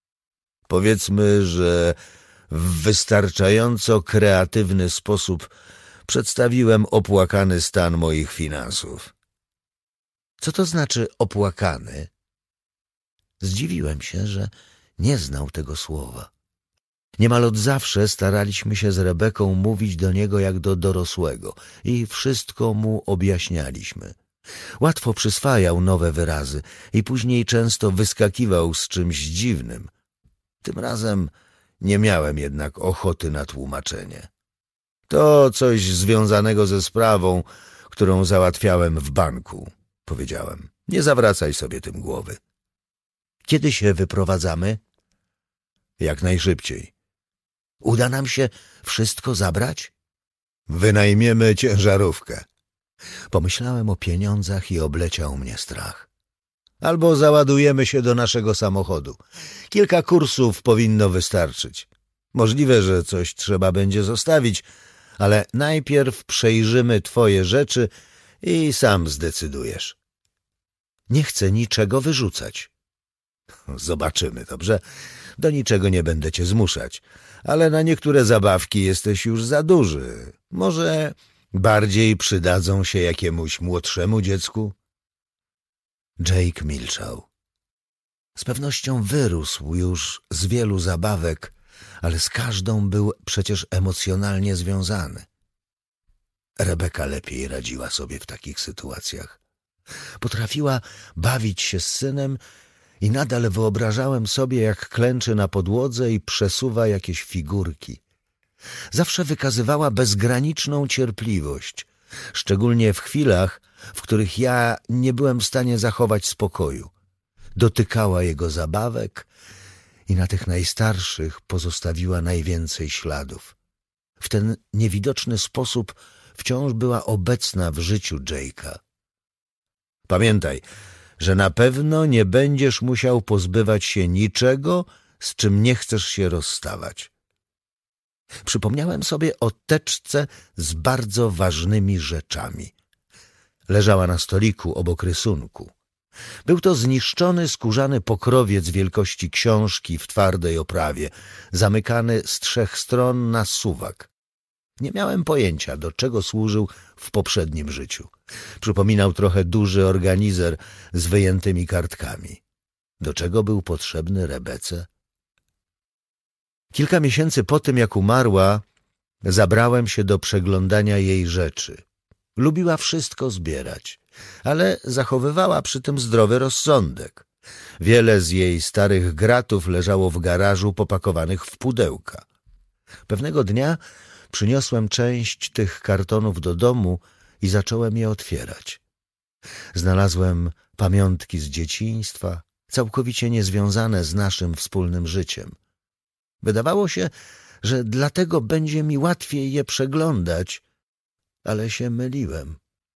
S1: Powiedzmy, że w wystarczająco kreatywny sposób przedstawiłem opłakany stan moich finansów. Co to znaczy opłakany? Zdziwiłem się, że nie znał tego słowa. Niemal od zawsze staraliśmy się z Rebeką mówić do niego jak do dorosłego i wszystko mu objaśnialiśmy. Łatwo przyswajał nowe wyrazy i później często wyskakiwał z czymś dziwnym. Tym razem nie miałem jednak ochoty na tłumaczenie. To coś związanego ze sprawą, którą załatwiałem w banku, powiedziałem. Nie zawracaj sobie tym głowy. Kiedy się wyprowadzamy? Jak najszybciej. Uda nam się wszystko zabrać? Wynajmiemy ciężarówkę. Pomyślałem o pieniądzach i obleciał mnie strach. Albo załadujemy się do naszego samochodu. Kilka kursów powinno wystarczyć. Możliwe, że coś trzeba będzie zostawić, ale najpierw przejrzymy twoje rzeczy i sam zdecydujesz. Nie chcę niczego wyrzucać. Zobaczymy, dobrze? Do niczego nie będę cię zmuszać, ale na niektóre zabawki jesteś już za duży. Może bardziej przydadzą się jakiemuś młodszemu dziecku? Jake milczał. Z pewnością wyrósł już z wielu zabawek, ale z każdą był przecież emocjonalnie związany. Rebeka lepiej radziła sobie w takich sytuacjach. Potrafiła bawić się z synem i nadal wyobrażałem sobie, jak klęczy na podłodze i przesuwa jakieś figurki. Zawsze wykazywała bezgraniczną cierpliwość, szczególnie w chwilach, w których ja nie byłem w stanie zachować spokoju. Dotykała jego zabawek i na tych najstarszych pozostawiła najwięcej śladów. W ten niewidoczny sposób wciąż była obecna w życiu Jake'a. Pamiętaj, że na pewno nie będziesz musiał pozbywać się niczego, z czym nie chcesz się rozstawać. Przypomniałem sobie o teczce z bardzo ważnymi rzeczami. Leżała na stoliku obok rysunku. Był to zniszczony skórzany pokrowiec wielkości książki w twardej oprawie, zamykany z 3 stron na suwak. Nie miałem pojęcia, do czego służył w poprzednim życiu. Przypominał trochę duży organizer z wyjętymi kartkami. Do czego był potrzebny Rebece? Kilka miesięcy po tym, jak umarła, zabrałem się do przeglądania jej rzeczy. Lubiła wszystko zbierać, ale zachowywała przy tym zdrowy rozsądek. Wiele z jej starych gratów leżało w garażu popakowanych w pudełka. Pewnego dnia przyniosłem część tych kartonów do domu i zacząłem je otwierać. Znalazłem pamiątki z dzieciństwa, całkowicie niezwiązane z naszym wspólnym życiem. Wydawało się, że dlatego będzie mi łatwiej je przeglądać, ale się myliłem.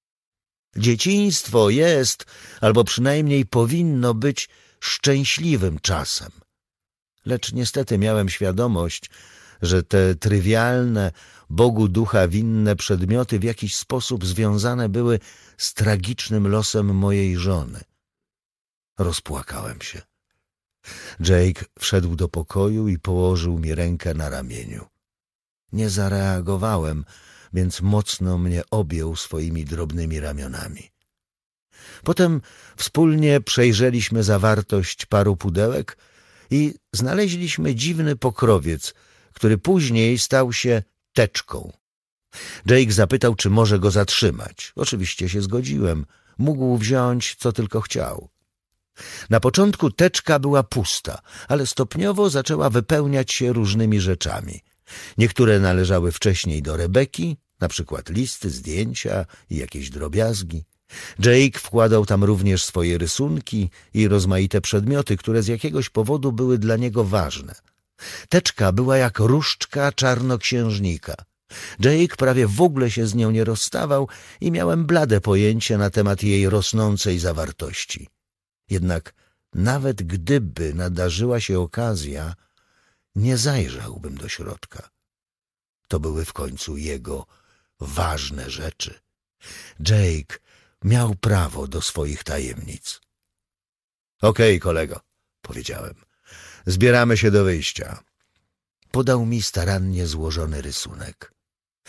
S1: Dzieciństwo jest, albo przynajmniej powinno być, szczęśliwym czasem. Lecz niestety miałem świadomość, że te trywialne, Bogu ducha winne przedmioty w jakiś sposób związane były z tragicznym losem mojej żony. Rozpłakałem się. Jake wszedł do pokoju i położył mi rękę na ramieniu. Nie zareagowałem, więc mocno mnie objął swoimi drobnymi ramionami. Potem wspólnie przejrzeliśmy zawartość paru pudełek i znaleźliśmy dziwny pokrowiec, który później stał się teczką. Jake zapytał, czy może go zatrzymać. Oczywiście się zgodziłem. Mógł wziąć, co tylko chciał. Na początku teczka była pusta, ale stopniowo zaczęła wypełniać się różnymi rzeczami. Niektóre należały wcześniej do Rebeki, na przykład listy, zdjęcia i jakieś drobiazgi. Jake wkładał tam również swoje rysunki i rozmaite przedmioty, które z jakiegoś powodu były dla niego ważne. Teczka była jak różdżka czarnoksiężnika. Jake prawie w ogóle się z nią nie rozstawał i miałem blade pojęcie na temat jej rosnącej zawartości. Jednak nawet gdyby nadarzyła się okazja, nie zajrzałbym do środka. To były w końcu jego ważne rzeczy. Jake miał prawo do swoich tajemnic. Okej, kolego, powiedziałem. Zbieramy się do wyjścia. Podał mi starannie złożony rysunek.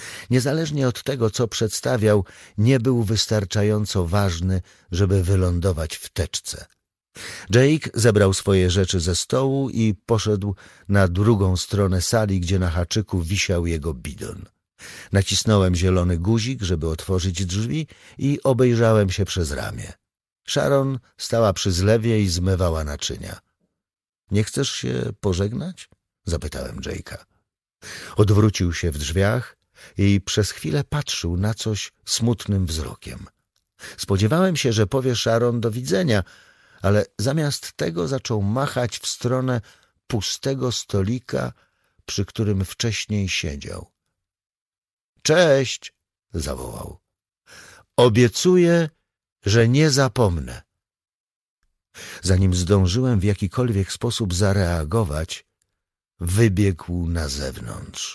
S1: Niezależnie od tego, co przedstawiał, nie był wystarczająco ważny, żeby wylądować w teczce. Jake zebrał swoje rzeczy ze stołu i poszedł na drugą stronę sali, gdzie na haczyku wisiał jego bidon. Nacisnąłem zielony guzik, żeby otworzyć drzwi i obejrzałem się przez ramię. Sharon stała przy zlewie i zmywała naczynia. — Nie chcesz się pożegnać? — zapytałem Jake'a. Odwrócił się w drzwiach i przez chwilę patrzył na coś smutnym wzrokiem. Spodziewałem się, że powie Sharon do widzenia, ale zamiast tego zaczął machać w stronę pustego stolika, przy którym wcześniej siedział. — Cześć! — zawołał. — Obiecuję, że nie zapomnę. Zanim zdążyłem w jakikolwiek sposób zareagować, wybiegł na zewnątrz.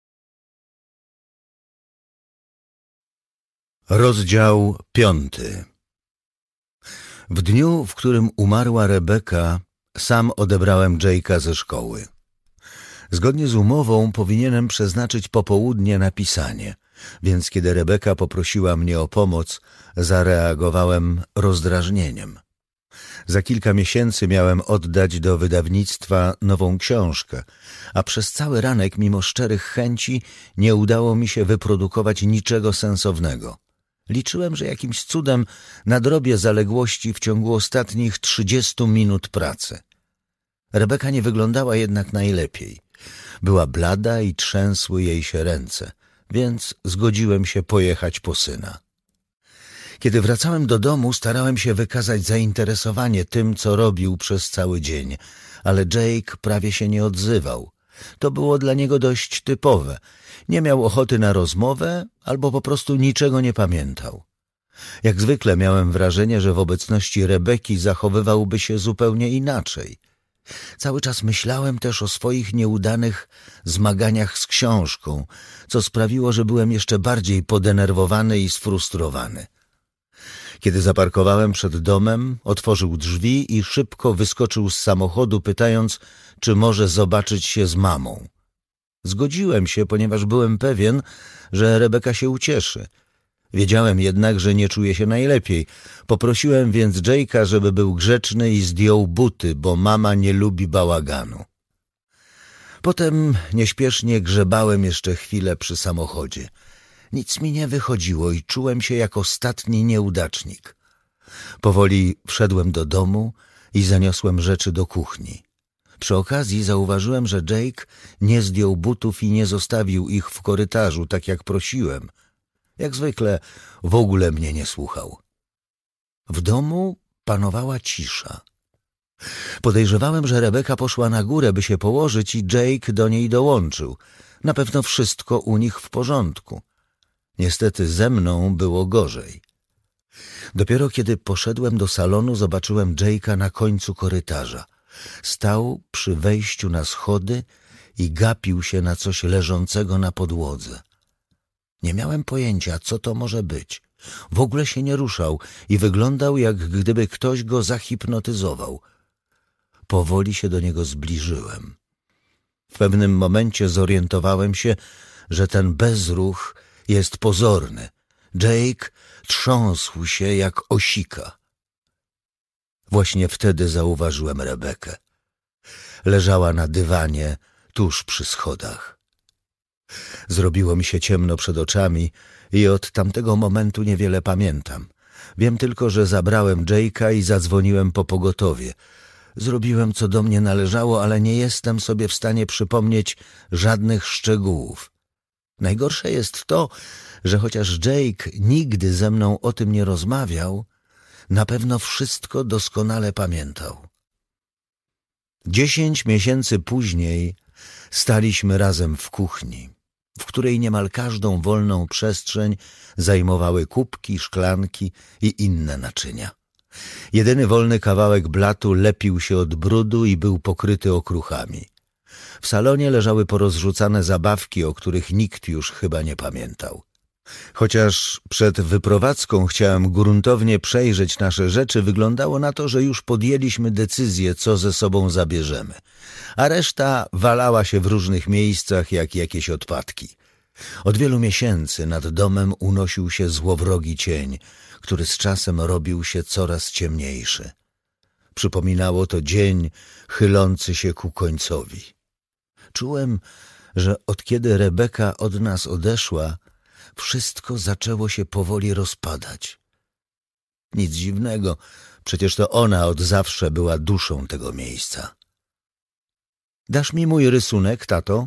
S1: Rozdział 5. W dniu, w którym umarła Rebeka, sam odebrałem Jake'a ze szkoły. Zgodnie z umową powinienem przeznaczyć popołudnie na pisanie, więc kiedy Rebeka poprosiła mnie o pomoc, zareagowałem rozdrażnieniem. Za kilka miesięcy miałem oddać do wydawnictwa nową książkę, a przez cały ranek, mimo szczerych chęci, nie udało mi się wyprodukować niczego sensownego. Liczyłem, że jakimś cudem nadrobię zaległości w ciągu ostatnich 30 minut pracy. Rebeka nie wyglądała jednak najlepiej. Była blada i trzęsły jej się ręce, więc zgodziłem się pojechać po syna. Kiedy wracałem do domu, starałem się wykazać zainteresowanie tym, co robił przez cały dzień, ale Jake prawie się nie odzywał. To było dla niego dość typowe. Nie miał ochoty na rozmowę albo po prostu niczego nie pamiętał. Jak zwykle miałem wrażenie, że w obecności Rebeki zachowywałby się zupełnie inaczej. Cały czas myślałem też o swoich nieudanych zmaganiach z książką, co sprawiło, że byłem jeszcze bardziej podenerwowany i sfrustrowany. Kiedy zaparkowałem przed domem, otworzył drzwi i szybko wyskoczył z samochodu, pytając, czy może zobaczyć się z mamą. Zgodziłem się, ponieważ byłem pewien, że Rebeka się ucieszy. Wiedziałem jednak, że nie czuje się najlepiej. Poprosiłem więc Jake'a, żeby był grzeczny i zdjął buty, bo mama nie lubi bałaganu. Potem nieśpiesznie grzebałem jeszcze chwilę przy samochodzie. Nic mi nie wychodziło i czułem się jak ostatni nieudacznik. Powoli wszedłem do domu i zaniosłem rzeczy do kuchni. Przy okazji zauważyłem, że Jake nie zdjął butów i nie zostawił ich w korytarzu, tak jak prosiłem. Jak zwykle w ogóle mnie nie słuchał. W domu panowała cisza. Podejrzewałem, że Rebeka poszła na górę, by się położyć i Jake do niej dołączył. Na pewno wszystko u nich w porządku. Niestety ze mną było gorzej. Dopiero kiedy poszedłem do salonu, zobaczyłem Jake'a na końcu korytarza. Stał przy wejściu na schody i gapił się na coś leżącego na podłodze. Nie miałem pojęcia, co to może być. W ogóle się nie ruszał i wyglądał, jak gdyby ktoś go zahipnotyzował. Powoli się do niego zbliżyłem. W pewnym momencie zorientowałem się, że ten bezruch jest pozorny. Jake trząsł się jak osika. Właśnie wtedy zauważyłem Rebekę. Leżała na dywanie tuż przy schodach. Zrobiło mi się ciemno przed oczami i od tamtego momentu niewiele pamiętam. Wiem tylko, że zabrałem Jake'a i zadzwoniłem po pogotowie. Zrobiłem, co do mnie należało, ale nie jestem sobie w stanie przypomnieć żadnych szczegółów. Najgorsze jest to, że chociaż Jake nigdy ze mną o tym nie rozmawiał, na pewno wszystko doskonale pamiętał. 10 miesięcy później staliśmy razem w kuchni, w której niemal każdą wolną przestrzeń zajmowały kubki, szklanki i inne naczynia. Jedyny wolny kawałek blatu lepił się od brudu i był pokryty okruchami. W salonie leżały porozrzucane zabawki, o których nikt już chyba nie pamiętał. Chociaż przed wyprowadzką chciałem gruntownie przejrzeć nasze rzeczy, wyglądało na to, że już podjęliśmy decyzję, co ze sobą zabierzemy, a reszta walała się w różnych miejscach jak jakieś odpadki. Od wielu miesięcy nad domem unosił się złowrogi cień, który z czasem robił się coraz ciemniejszy. Przypominało to dzień chylący się ku końcowi. Czułem, że od kiedy Rebeka od nas odeszła, wszystko zaczęło się powoli rozpadać. Nic dziwnego, przecież to ona od zawsze była duszą tego miejsca. Dasz mi mój rysunek, tato?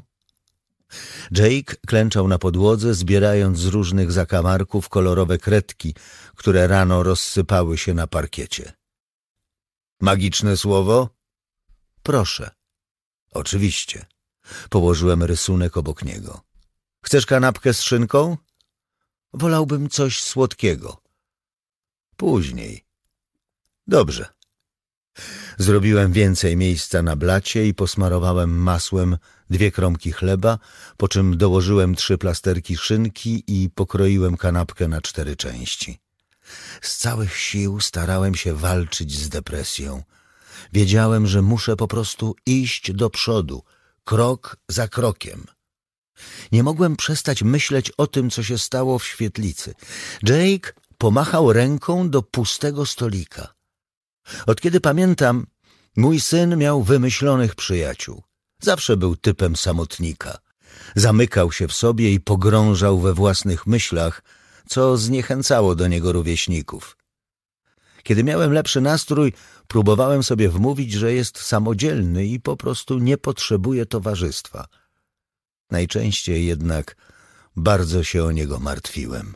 S1: Jake klęczał na podłodze, zbierając z różnych zakamarków kolorowe kredki, które rano rozsypały się na parkiecie. Magiczne słowo? Proszę. Oczywiście. Położyłem rysunek obok niego. Chcesz kanapkę z szynką? Wolałbym coś słodkiego. Później. Dobrze. Zrobiłem więcej miejsca na blacie i posmarowałem masłem 2 kromki chleba, po czym dołożyłem 3 plasterki szynki i pokroiłem kanapkę na 4 części. Z całych sił starałem się walczyć z depresją. Wiedziałem, że muszę po prostu iść do przodu, krok za krokiem. Nie mogłem przestać myśleć o tym, co się stało w świetlicy. Jake pomachał ręką do pustego stolika. Od kiedy pamiętam, mój syn miał wymyślonych przyjaciół. Zawsze był typem samotnika. Zamykał się w sobie i pogrążał we własnych myślach, co zniechęcało do niego rówieśników. Kiedy miałem lepszy nastrój, próbowałem sobie wmówić, że jest samodzielny i po prostu nie potrzebuje towarzystwa. Najczęściej jednak bardzo się o niego martwiłem.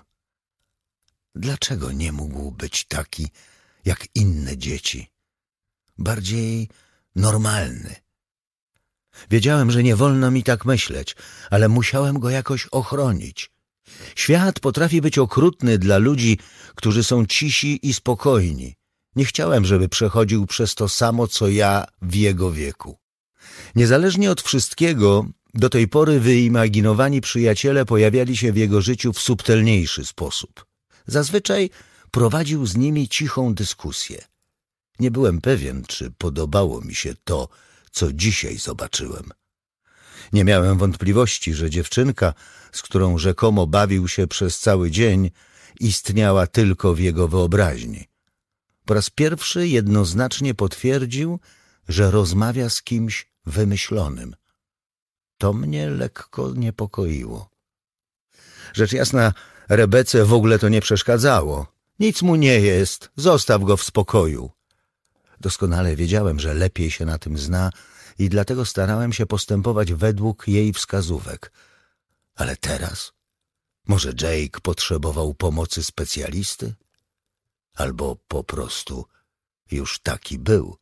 S1: Dlaczego nie mógł być taki jak inne dzieci? Bardziej normalny. Wiedziałem, że nie wolno mi tak myśleć, ale musiałem go jakoś ochronić. Świat potrafi być okrutny dla ludzi, którzy są cisi i spokojni. Nie chciałem, żeby przechodził przez to samo, co ja w jego wieku. Niezależnie od wszystkiego, do tej pory wyimaginowani przyjaciele pojawiali się w jego życiu w subtelniejszy sposób. Zazwyczaj prowadził z nimi cichą dyskusję. Nie byłem pewien, czy podobało mi się to, co dzisiaj zobaczyłem. Nie miałem wątpliwości, że dziewczynka, z którą rzekomo bawił się przez cały dzień, istniała tylko w jego wyobraźni. Po raz pierwszy jednoznacznie potwierdził, że rozmawia z kimś wymyślonym. To mnie lekko niepokoiło. Rzecz jasna, Rebece w ogóle to nie przeszkadzało. Nic mu nie jest, zostaw go w spokoju. Doskonale wiedziałem, że lepiej się na tym zna i dlatego starałem się postępować według jej wskazówek. Ale teraz? Może Jake potrzebował pomocy specjalisty? Albo po prostu już taki był.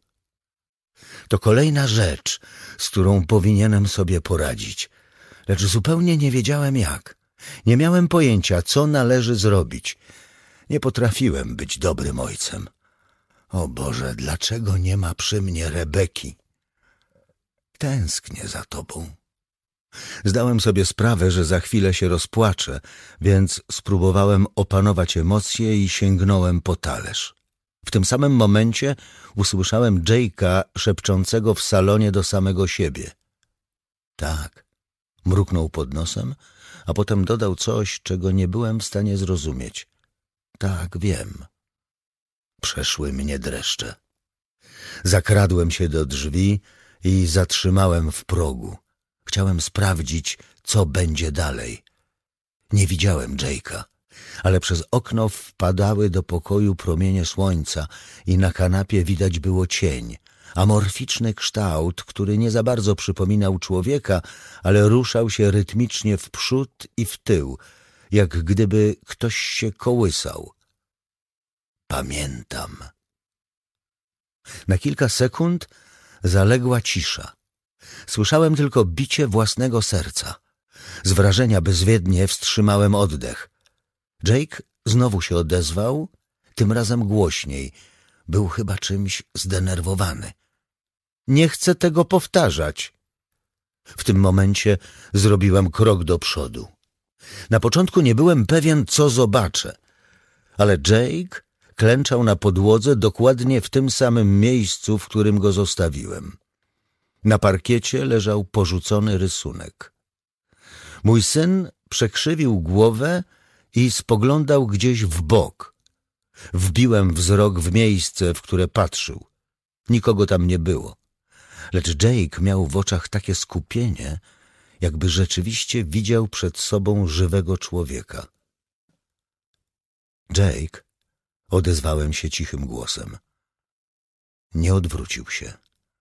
S1: To kolejna rzecz, z którą powinienem sobie poradzić, lecz zupełnie nie wiedziałem jak. Nie miałem pojęcia, co należy zrobić. Nie potrafiłem być dobrym ojcem. O Boże, dlaczego nie ma przy mnie Rebeki? Tęsknię za tobą. Zdałem sobie sprawę, że za chwilę się rozpłaczę, więc spróbowałem opanować emocje i sięgnąłem po talerz. W tym samym momencie usłyszałem Jake'a szepczącego w salonie do samego siebie. Tak, mruknął pod nosem, a potem dodał coś, czego nie byłem w stanie zrozumieć. Tak, wiem. Przeszły mnie dreszcze. Zakradłem się do drzwi i zatrzymałem w progu. Chciałem sprawdzić, co będzie dalej. Nie widziałem Jake'a, ale przez okno wpadały do pokoju promienie słońca i na kanapie widać było cień, amorficzny kształt, który nie za bardzo przypominał człowieka, ale ruszał się rytmicznie w przód i w tył, jak gdyby ktoś się kołysał. Pamiętam. Na kilka sekund zaległa cisza. Słyszałem tylko bicie własnego serca. Z wrażenia bezwiednie wstrzymałem oddech. Jake znowu się odezwał, tym razem głośniej. Był chyba czymś zdenerwowany. Nie chcę tego powtarzać. W tym momencie zrobiłem krok do przodu. Na początku nie byłem pewien, co zobaczę, ale Jake klęczał na podłodze dokładnie w tym samym miejscu, w którym go zostawiłem. Na parkiecie leżał porzucony rysunek. Mój syn przekrzywił głowę i spoglądał gdzieś w bok. Wbiłem wzrok w miejsce, w które patrzył. Nikogo tam nie było. Lecz Jake miał w oczach takie skupienie, jakby rzeczywiście widział przed sobą żywego człowieka. Jake, odezwałem się cichym głosem. Nie odwrócił się.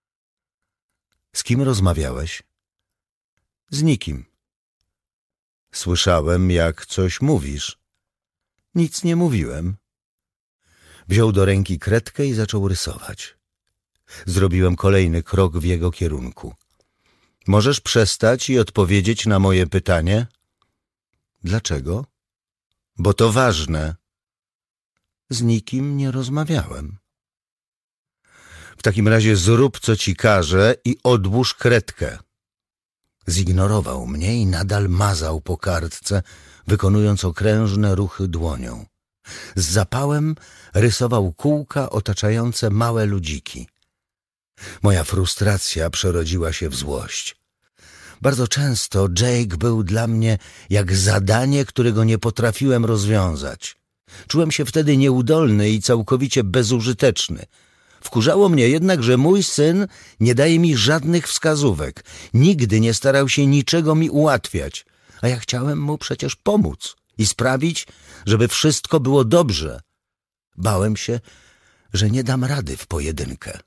S1: Z kim rozmawiałeś? Z nikim. Słyszałem, jak coś mówisz. Nic nie mówiłem. Wziął do ręki kredkę i zaczął rysować. Zrobiłem kolejny krok w jego kierunku. Możesz przestać i odpowiedzieć na moje pytanie? Dlaczego? Bo to ważne. Z nikim nie rozmawiałem. W takim razie zrób, co ci każę i odłóż kredkę. Zignorował mnie i nadal mazał po kartce, wykonując okrężne ruchy dłonią. Z zapałem rysował kółka otaczające małe ludziki. Moja frustracja przerodziła się w złość. Bardzo często Jake był dla mnie jak zadanie, którego nie potrafiłem rozwiązać. Czułem się wtedy nieudolny i całkowicie bezużyteczny. Wkurzało mnie jednak, że mój syn nie daje mi żadnych wskazówek. Nigdy nie starał się niczego mi ułatwiać, a ja chciałem mu przecież pomóc i sprawić, żeby wszystko było dobrze. Bałem się, że nie dam rady w pojedynkę.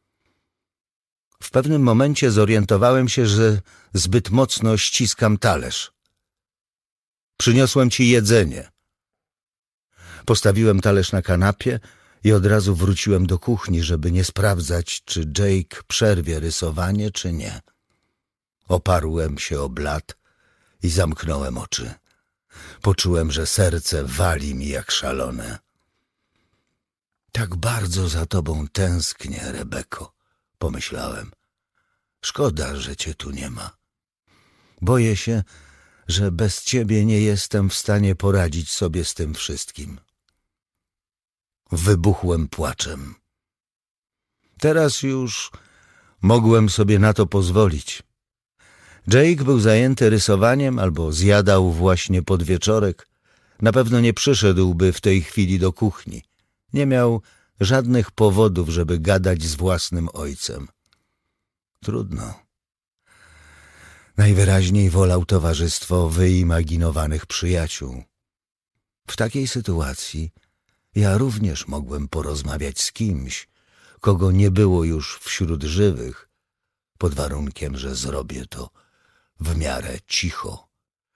S1: W pewnym momencie zorientowałem się, że zbyt mocno ściskam talerz. Przyniosłem ci jedzenie. Postawiłem talerz na kanapie i od razu wróciłem do kuchni, żeby nie sprawdzać, czy Jake przerwie rysowanie, czy nie. Oparłem się o blat i zamknąłem oczy. Poczułem, że serce wali mi jak szalone. Tak bardzo za tobą tęsknię, Rebeko, pomyślałem. Szkoda, że cię tu nie ma. Boję się, że bez ciebie nie jestem w stanie poradzić sobie z tym wszystkim. Wybuchłem płaczem. Teraz już mogłem sobie na to pozwolić. Jake był zajęty rysowaniem albo zjadał właśnie podwieczorek. Na pewno nie przyszedłby w tej chwili do kuchni. Nie miał żadnych powodów, żeby gadać z własnym ojcem. Trudno. Najwyraźniej wolał towarzystwo wyimaginowanych przyjaciół. W takiej sytuacji ja również mogłem porozmawiać z kimś, kogo nie było już wśród żywych, pod warunkiem, że zrobię to w miarę cicho.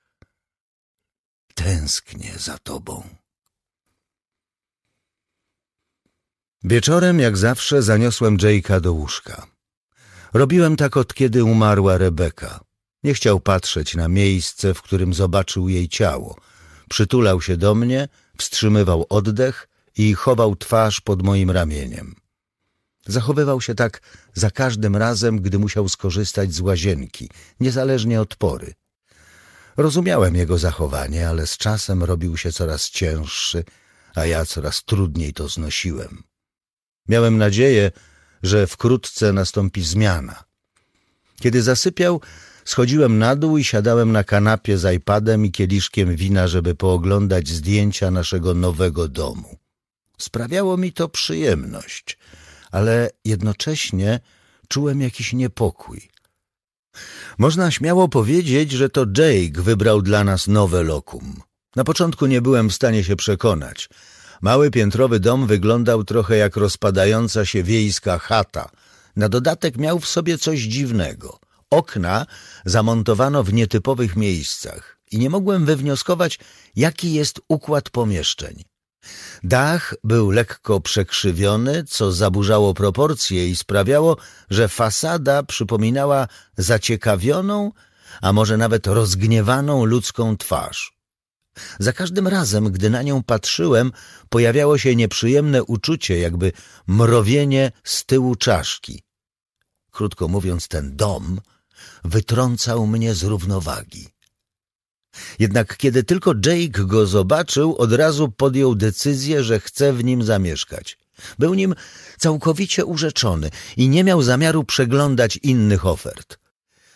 S1: Tęsknię za tobą. Wieczorem, jak zawsze, zaniosłem Jake'a do łóżka. Robiłem tak, od kiedy umarła Rebeka. Nie chciał patrzeć na miejsce, w którym zobaczył jej ciało. Przytulał się do mnie, wstrzymywał oddech i chował twarz pod moim ramieniem. Zachowywał się tak za każdym razem, gdy musiał skorzystać z łazienki, niezależnie od pory. Rozumiałem jego zachowanie, ale z czasem robił się coraz cięższy, a ja coraz trudniej to znosiłem. Miałem nadzieję, że wkrótce nastąpi zmiana. Kiedy zasypiał, schodziłem na dół i siadałem na kanapie z iPadem i kieliszkiem wina, żeby pooglądać zdjęcia naszego nowego domu. Sprawiało mi to przyjemność, ale jednocześnie czułem jakiś niepokój. Można śmiało powiedzieć, że to Jake wybrał dla nas nowe lokum. Na początku nie byłem w stanie się przekonać. Mały piętrowy dom wyglądał trochę jak rozpadająca się wiejska chata. Na dodatek miał w sobie coś dziwnego. Okna zamontowano w nietypowych miejscach i nie mogłem wywnioskować, jaki jest układ pomieszczeń. Dach był lekko przekrzywiony, co zaburzało proporcje i sprawiało, że fasada przypominała zaciekawioną, a może nawet rozgniewaną ludzką twarz. Za każdym razem, gdy na nią patrzyłem, pojawiało się nieprzyjemne uczucie, jakby mrowienie z tyłu czaszki. Krótko mówiąc, ten dom wytrącał mnie z równowagi. Jednak kiedy tylko Jake go zobaczył, od razu podjął decyzję, że chce w nim zamieszkać. Był nim całkowicie urzeczony i nie miał zamiaru przeglądać innych ofert.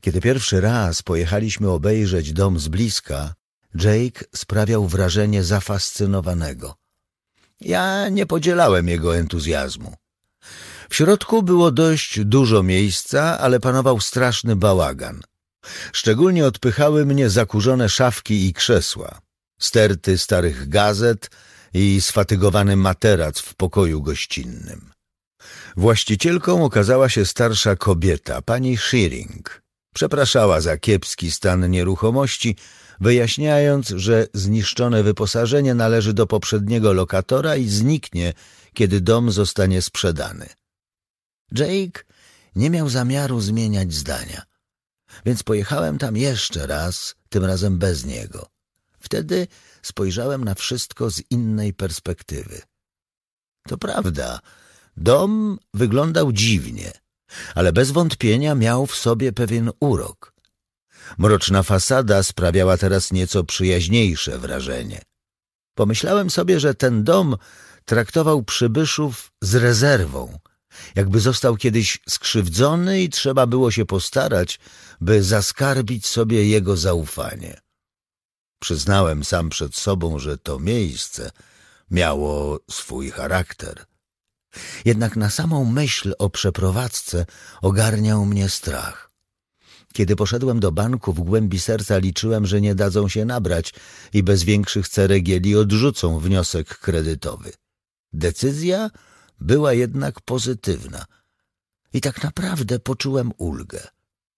S1: Kiedy pierwszy raz pojechaliśmy obejrzeć dom z bliska, Jake sprawiał wrażenie zafascynowanego. Ja nie podzielałem jego entuzjazmu. W środku było dość dużo miejsca, ale panował straszny bałagan. Szczególnie odpychały mnie zakurzone szafki i krzesła, sterty starych gazet i sfatygowany materac w pokoju gościnnym. Właścicielką okazała się starsza kobieta, pani Shearing. Przepraszała za kiepski stan nieruchomości, wyjaśniając, że zniszczone wyposażenie należy do poprzedniego lokatora i zniknie, kiedy dom zostanie sprzedany. Jake nie miał zamiaru zmieniać zdania, więc pojechałem tam jeszcze raz, tym razem bez niego. Wtedy spojrzałem na wszystko z innej perspektywy. To prawda, dom wyglądał dziwnie, ale bez wątpienia miał w sobie pewien urok. Mroczna fasada sprawiała teraz nieco przyjaźniejsze wrażenie. Pomyślałem sobie, że ten dom traktował przybyszów z rezerwą, jakby został kiedyś skrzywdzony i trzeba było się postarać, by zaskarbić sobie jego zaufanie. Przyznałem sam przed sobą, że to miejsce miało swój charakter. Jednak na samą myśl o przeprowadzce ogarniał mnie strach. Kiedy poszedłem do banku, w głębi serca liczyłem, że nie dadzą się nabrać i bez większych ceregieli odrzucą wniosek kredytowy. Decyzja była jednak pozytywna i tak naprawdę poczułem ulgę.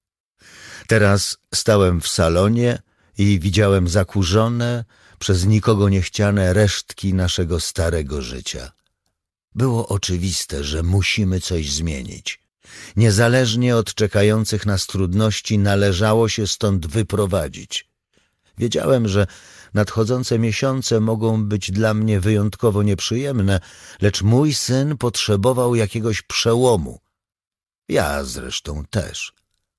S1: Teraz stałem w salonie i widziałem zakurzone, przez nikogo niechciane resztki naszego starego życia. Było oczywiste, że musimy coś zmienić. Niezależnie od czekających nas trudności należało się stąd wyprowadzić. Wiedziałem, że nadchodzące miesiące mogą być dla mnie wyjątkowo nieprzyjemne, lecz mój syn potrzebował jakiegoś przełomu. Ja zresztą też.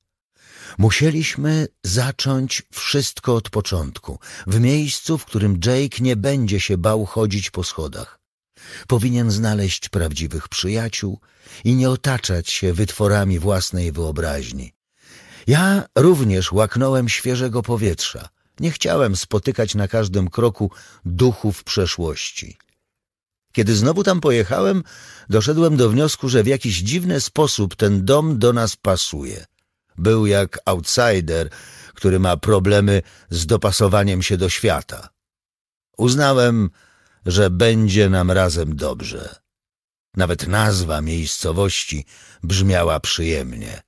S1: Musieliśmy zacząć wszystko od początku, w miejscu, w którym Jake nie będzie się bał chodzić po schodach. Powinien znaleźć prawdziwych przyjaciół i nie otaczać się wytworami własnej wyobraźni. Ja również łaknąłem świeżego powietrza. Nie chciałem spotykać na każdym kroku duchów przeszłości. Kiedy znowu tam pojechałem, doszedłem do wniosku, że w jakiś dziwny sposób ten dom do nas pasuje. Był jak outsider, który ma problemy z dopasowaniem się do świata. Uznałem, że będzie nam razem dobrze. Nawet nazwa miejscowości brzmiała przyjemnie.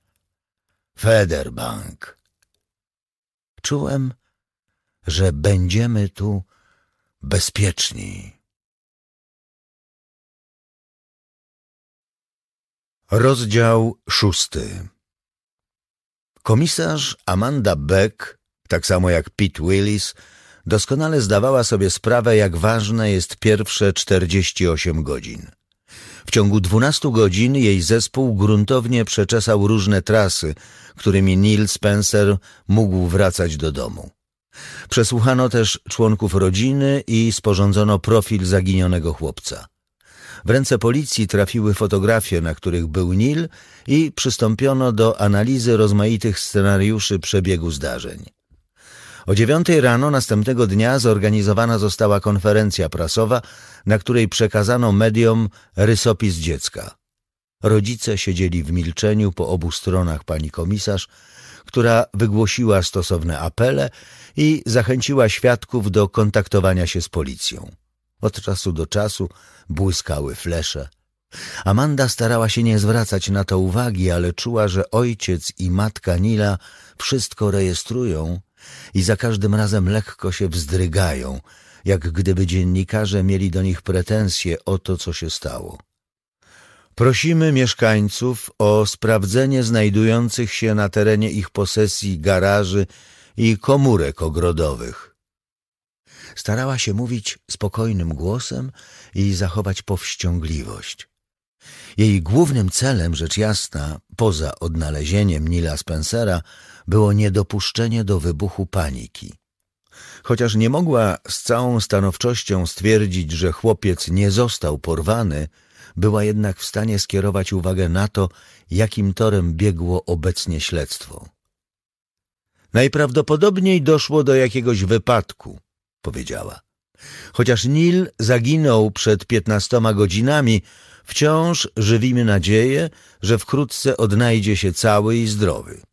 S1: Federbank. Czułem, że będziemy tu bezpieczni. Rozdział 6. Komisarz Amanda Beck, tak samo jak Pete Willis, doskonale zdawała sobie sprawę, jak ważne jest pierwsze 48 godzin. W ciągu 12 godzin jej zespół gruntownie przeczesał różne trasy, którymi Neil Spencer mógł wracać do domu. Przesłuchano też członków rodziny i sporządzono profil zaginionego chłopca. W ręce policji trafiły fotografie, na których był Neil, i przystąpiono do analizy rozmaitych scenariuszy przebiegu zdarzeń. O 9 rano następnego dnia zorganizowana została konferencja prasowa, na której przekazano mediom rysopis dziecka. Rodzice siedzieli w milczeniu po obu stronach pani komisarz, która wygłosiła stosowne apele i zachęciła świadków do kontaktowania się z policją. Od czasu do czasu błyskały flesze. Amanda starała się nie zwracać na to uwagi, ale czuła, że ojciec i matka Nila wszystko rejestrują i za każdym razem lekko się wzdrygają, jak gdyby dziennikarze mieli do nich pretensje o to, co się stało. Prosimy mieszkańców o sprawdzenie znajdujących się na terenie ich posesji garaży i komórek ogrodowych. Starała się mówić spokojnym głosem i zachować powściągliwość. Jej głównym celem, rzecz jasna, poza odnalezieniem Neila Spencera, było niedopuszczenie do wybuchu paniki. Chociaż nie mogła z całą stanowczością stwierdzić, że chłopiec nie został porwany, była jednak w stanie skierować uwagę na to, jakim torem biegło obecnie śledztwo. Najprawdopodobniej doszło do jakiegoś wypadku, powiedziała. Chociaż Neil zaginął przed 15 godzinami, wciąż żywimy nadzieję, że wkrótce odnajdzie się cały i zdrowy.